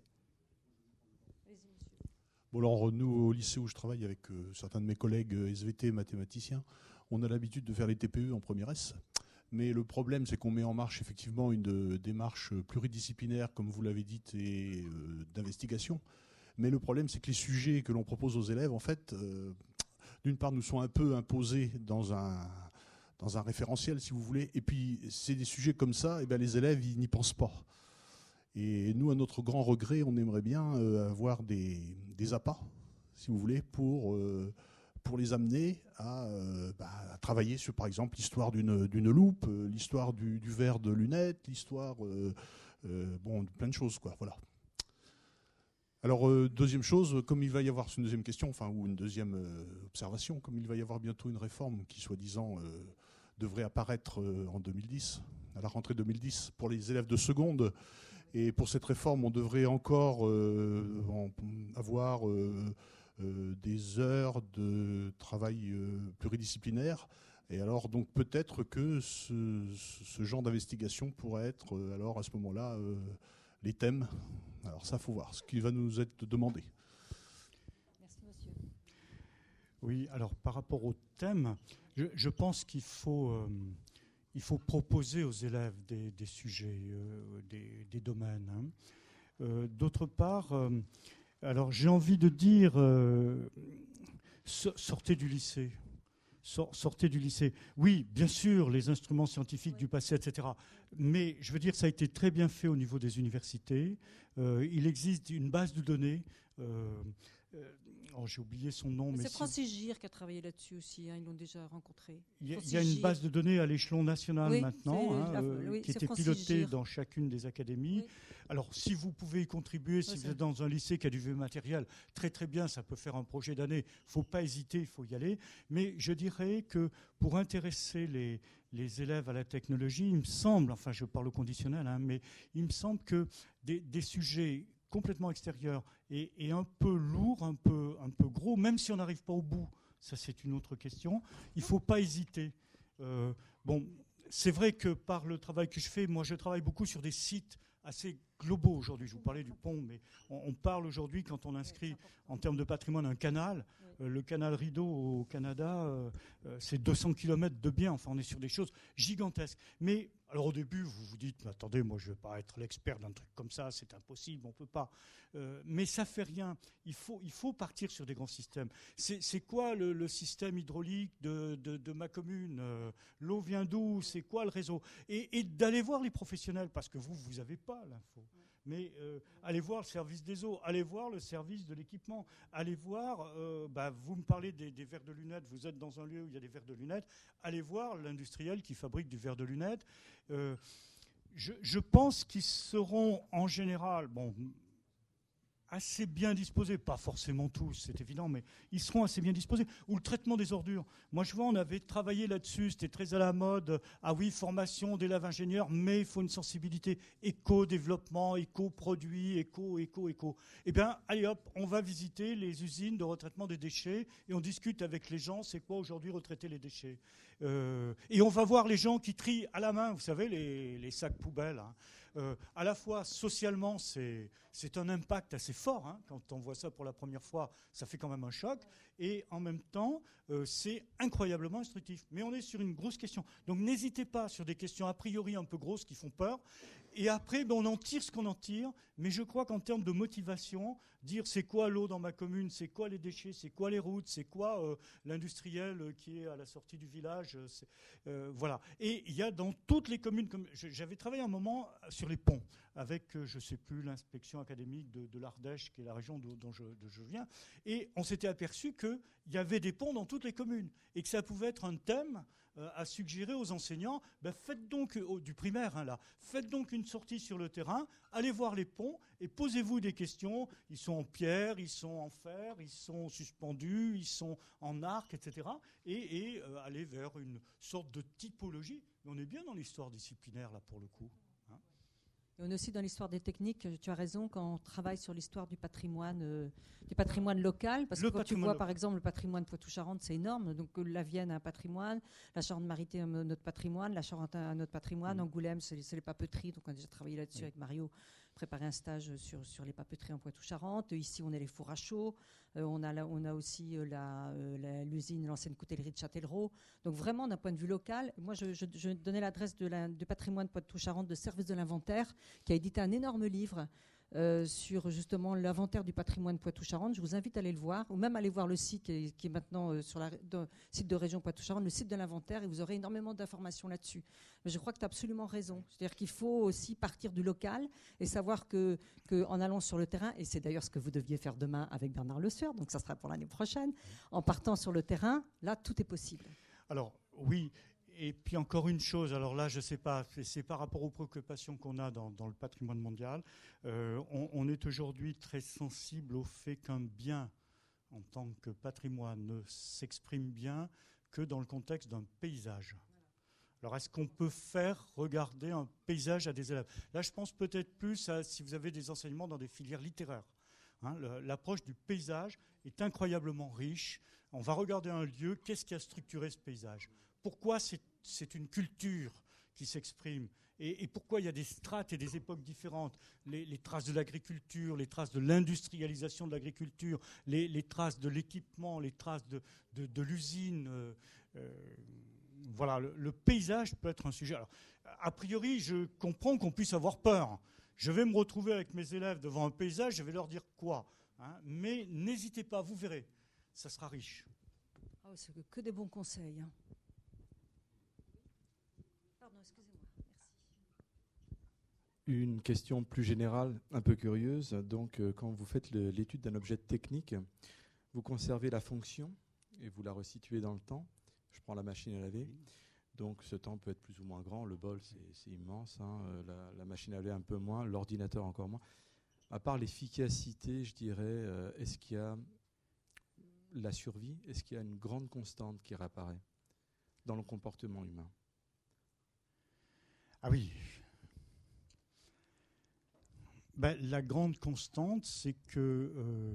Bon, alors nous, au lycée où je travaille avec certains de mes collègues SVT mathématiciens, on a l'habitude de faire les TPE en première S. Mais le problème, c'est qu'on met en marche effectivement une démarche pluridisciplinaire, comme vous l'avez dit, et d'investigation. Mais le problème, c'est que les sujets que l'on propose aux élèves, en fait, d'une part, nous sont un peu imposés dans un référentiel, si vous voulez. Et puis, c'est des sujets comme ça, et bien les élèves, ils n'y pensent pas. Et nous, à notre grand regret, on aimerait bien avoir des appâts, si vous voulez, pour les amener à travailler sur, par exemple, l'histoire d'une loupe, l'histoire du verre de lunettes, l'histoire de plein de choses, quoi. Voilà. Alors, deuxième chose, comme il va y avoir, c'est une deuxième question, ou une deuxième observation, comme il va y avoir bientôt une réforme qui, soi-disant, devrait apparaître en 2010, à la rentrée 2010, pour les élèves de seconde. Et pour cette réforme, on devrait encore avoir des heures de travail pluridisciplinaire. Et alors, donc, peut-être que ce genre d'investigation pourrait être, alors, à ce moment-là, les thèmes. Alors ça, il faut voir ce qui va nous être demandé. Merci, monsieur. Oui, alors, par rapport au thème, je pense qu'il faut proposer aux élèves des sujets, des domaines. Hein. D'autre part, alors j'ai envie de dire, sortez du lycée. Sortez du lycée. Oui, bien sûr, les instruments scientifiques du passé, etc. Mais je veux dire, ça a été très bien fait au niveau des universités. Il existe une base de données. J'ai oublié son nom. Mais c'est Francis Gir qui a travaillé là-dessus aussi, hein, ils l'ont déjà rencontré. Il y a une base de données à l'échelon national maintenant, qui était pilotée dans chacune des académies. Oui. Alors, si vous pouvez y contribuer, si vous êtes dans un lycée qui a du vieux matériel, très très bien, ça peut faire un projet d'année. Il ne faut pas hésiter, il faut y aller. Mais je dirais que pour intéresser les élèves à la technologie, il me semble, enfin je parle au conditionnel, hein, mais il me semble que des sujets complètement extérieur et un peu lourd, un peu gros, même si on n'arrive pas au bout, ça c'est une autre question, il ne faut pas hésiter. C'est vrai que par le travail que je fais, moi je travaille beaucoup sur des sites assez globaux aujourd'hui. Je vous parlais du pont, mais on parle aujourd'hui, quand on inscrit en termes de patrimoine un canal, le canal Rideau au Canada, c'est 200 km de bien. Enfin, on est sur des choses gigantesques. Mais alors au début, vous vous dites, attendez, moi je ne vais pas être l'expert d'un truc comme ça, c'est impossible, on ne peut pas. Mais ça ne fait rien. Il faut partir sur des grands systèmes. C'est quoi le système hydraulique de ma commune? L'eau vient d'où? C'est quoi le réseau? Et d'aller voir les professionnels, parce que vous n'avez pas l'info. Mais allez voir le service des eaux, allez voir le service de l'équipement, allez voir, vous me parlez des verres de lunettes, vous êtes dans un lieu où il y a des verres de lunettes, allez voir l'industriel qui fabrique du verre de lunettes. Je pense qu'ils seront en général assez bien disposés, pas forcément tous, c'est évident, mais ils seront assez bien disposés. Ou le traitement des ordures. Moi, je vois, on avait travaillé là-dessus, c'était très à la mode. Ah oui, formation d'élèves ingénieurs, mais il faut une sensibilité éco-développement, éco-produit, éco. Eh bien, allez hop, on va visiter les usines de retraitement des déchets et on discute avec les gens, c'est quoi aujourd'hui retraiter les déchets. Et on va voir les gens qui trient à la main, vous savez, les sacs poubelles. Hein. À la fois socialement, c'est un impact assez fort. Hein. Quand on voit ça pour la première fois, ça fait quand même un choc. Et en même temps, c'est incroyablement instructif. Mais on est sur une grosse question. Donc n'hésitez pas sur des questions a priori un peu grosses qui font peur. Et après, on en tire ce qu'on en tire. Mais je crois qu'en termes de motivation, dire c'est quoi l'eau dans ma commune, c'est quoi les déchets, c'est quoi les routes, c'est quoi l'industriel qui est à la sortie du village. Voilà. Et il y a dans toutes les communes, comme j'avais travaillé un moment sur les ponts avec, je ne sais plus, l'inspection académique de l'Ardèche, qui est la région dont je viens. Et on s'était aperçu qu'il y avait des ponts dans toutes les communes et que ça pouvait être un thème à suggérer aux enseignants, faites donc, du primaire, hein, là, faites donc une sortie sur le terrain, allez voir les ponts et posez-vous des questions. Ils sont en pierre, ils sont en fer, ils sont suspendus, ils sont en arc, etc. Et aller vers une sorte de typologie. Mais on est bien dans l'histoire disciplinaire, là, pour le coup. Hein. Et on est aussi dans l'histoire des techniques, tu as raison, quand on travaille sur l'histoire du patrimoine local, parce que quand tu vois par exemple le patrimoine Poitou-Charentes, c'est énorme, donc la Vienne a un patrimoine, la Charente-Maritime a notre patrimoine, la Charente a notre patrimoine, Angoulême c'est les papeteries, donc on a déjà travaillé là-dessus avec Mario, préparé un stage sur les papeteries en Poitou-Charentes. Ici on a les fours à chaud, on a aussi l'usine, l'ancienne coutellerie de Châtellerault. Donc vraiment d'un point de vue local, moi je donnais l'adresse du patrimoine Poitou-Charentes de Service de l'Inventaire, qui a édité un énorme livre sur justement l'inventaire du patrimoine Poitou-Charentes. Je vous invite à aller le voir, ou même aller voir le site qui est maintenant sur le site de Région Poitou-Charentes, le site de l'inventaire, et vous aurez énormément d'informations là-dessus. Mais je crois que tu as absolument raison. C'est-à-dire qu'il faut aussi partir du local et savoir que en allant sur le terrain, et c'est d'ailleurs ce que vous deviez faire demain avec Bernard Le Sueur, donc ça sera pour l'année prochaine, en partant sur le terrain, là, tout est possible. Alors, oui. Et puis encore une chose, alors là je ne sais pas, c'est par rapport aux préoccupations qu'on a dans le patrimoine mondial. On est aujourd'hui très sensible au fait qu'un bien en tant que patrimoine ne s'exprime bien que dans le contexte d'un paysage. Alors est-ce qu'on peut faire regarder un paysage à des élèves? Là je pense peut-être plus à si vous avez des enseignements dans des filières littéraires. Hein, l'approche du paysage est incroyablement riche. On va regarder un lieu, qu'est-ce qui a structuré ce paysage? Pourquoi c'est une culture qui s'exprime et pourquoi il y a des strates et des époques différentes, les traces de l'agriculture, les traces de l'industrialisation de l'agriculture, les traces de l'équipement, les traces de l'usine. Voilà, le paysage peut être un sujet. Alors, a priori, je comprends qu'on puisse avoir peur. Je vais me retrouver avec mes élèves devant un paysage, je vais leur dire quoi, hein, mais n'hésitez pas, vous verrez, ça sera riche. Oh, c'est que des bons conseils. Hein. Pardon, excusez-moi. Merci. Une question plus générale, un peu curieuse. Donc, quand vous faites l'étude d'un objet technique, vous conservez la fonction et vous la resituez dans le temps. Je prends la machine à laver. Donc, ce temps peut être plus ou moins grand. Le bol, c'est immense. Hein. La machine à laver, un peu moins. L'ordinateur, encore moins. À part l'efficacité, je dirais, est-ce qu'il y a la survie? Est-ce qu'il y a une grande constante qui réapparaît dans le comportement humain? Ah oui. La grande constante, c'est que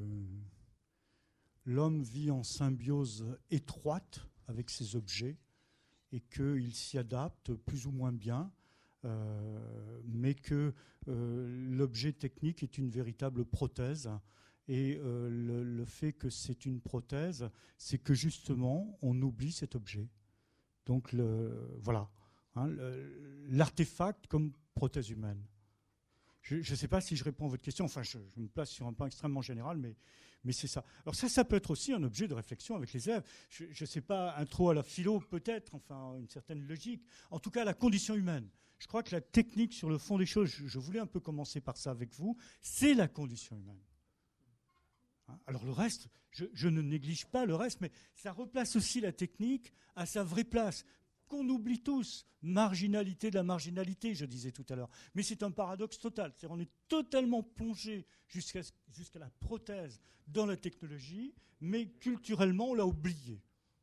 l'homme vit en symbiose étroite avec ses objets et qu'il s'y adapte plus ou moins bien, mais que l'objet technique est une véritable prothèse. Et le fait que c'est une prothèse, c'est que justement, on oublie cet objet. Donc voilà, hein, l'artefact comme prothèse humaine. Je ne sais pas si je réponds à votre question, enfin je me place sur un point extrêmement général, mais c'est ça. Alors ça peut être aussi un objet de réflexion avec les élèves. Je ne sais pas, intro à la philo peut-être, enfin une certaine logique. En tout cas, la condition humaine. Je crois que la technique sur le fond des choses, je voulais un peu commencer par ça avec vous, c'est la condition humaine. Alors le reste, je ne néglige pas le reste, mais ça replace aussi la technique à sa vraie place. qu'on oublie tous. Marginalité de la marginalité, je disais tout à l'heure. Mais c'est un paradoxe total. C'est-à-dire on est totalement plongé jusqu'à la prothèse dans la technologie, mais culturellement, on l'a oublié.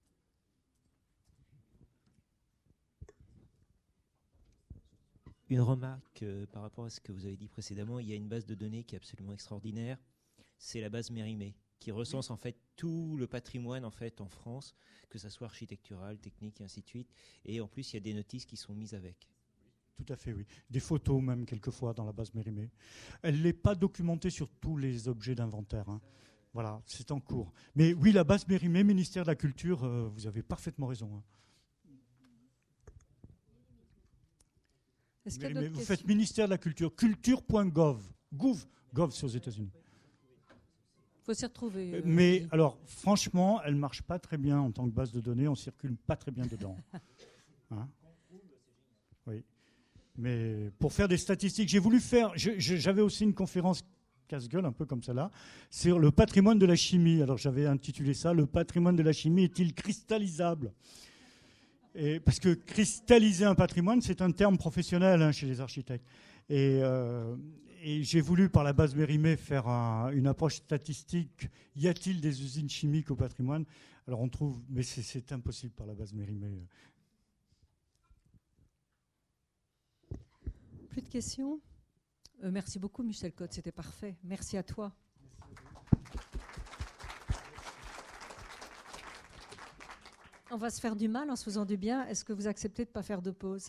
Une remarque par rapport à ce que vous avez dit précédemment, il y a une base de données qui est absolument extraordinaire, c'est la base Mérimée, qui recense en fait tout le patrimoine en fait en France, que ça soit architectural, technique et ainsi de suite. Et en plus, il y a des notices qui sont mises avec. Tout à fait, oui. Des photos même quelquefois dans la base Mérimée. Elle n'est pas documentée sur tous les objets d'inventaire, hein. Voilà, c'est en cours. Mais oui, la base Mérimée, ministère de la Culture, vous avez parfaitement raison, hein. Est-ce qu'il y a Mais d'autres vous questions? faites ministère de la Culture, culture.gov, gov c'est aux États-Unis. Il faut s'y retrouver. Mais alors, franchement, elle ne marche pas très bien en tant que base de données, on ne circule pas très bien dedans. Hein? Oui. Mais pour faire des statistiques, j'ai voulu faire. J'avais aussi une conférence casse-gueule, un peu comme celle-là, sur le patrimoine de la chimie. Alors j'avais intitulé ça « Le patrimoine de la chimie est-il cristallisable ?» Et parce que cristalliser un patrimoine, c'est un terme professionnel, hein, chez les architectes. Et j'ai voulu, par la base Mérimée, faire une approche statistique. Y a-t-il des usines chimiques au patrimoine? Alors on trouve, mais c'est impossible par la base Mérimée. Plus de questions? Merci beaucoup, Michel Cotte, c'était parfait. Merci à toi. On va se faire du mal en se faisant du bien. Est-ce que vous acceptez de ne pas faire de pause?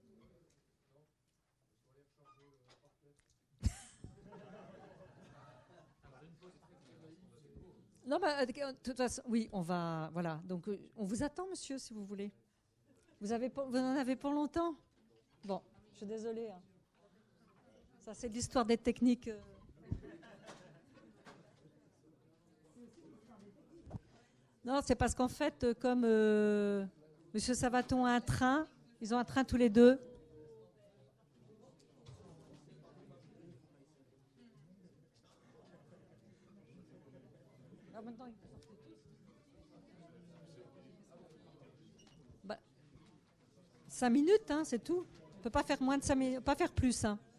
Non, de toute façon, oui, on va. Voilà. Donc, on vous attend, monsieur, si vous voulez. Vous en avez pour longtemps? Bon, je suis désolée, hein. Ça, c'est l'histoire des techniques. Non, c'est parce qu'en fait, comme monsieur Savaton a un train, ils ont un train tous les deux. Ah, maintenant, 5 minutes, hein, c'est tout. On ne peut pas faire moins de 5 minutes, pas faire plus, hein.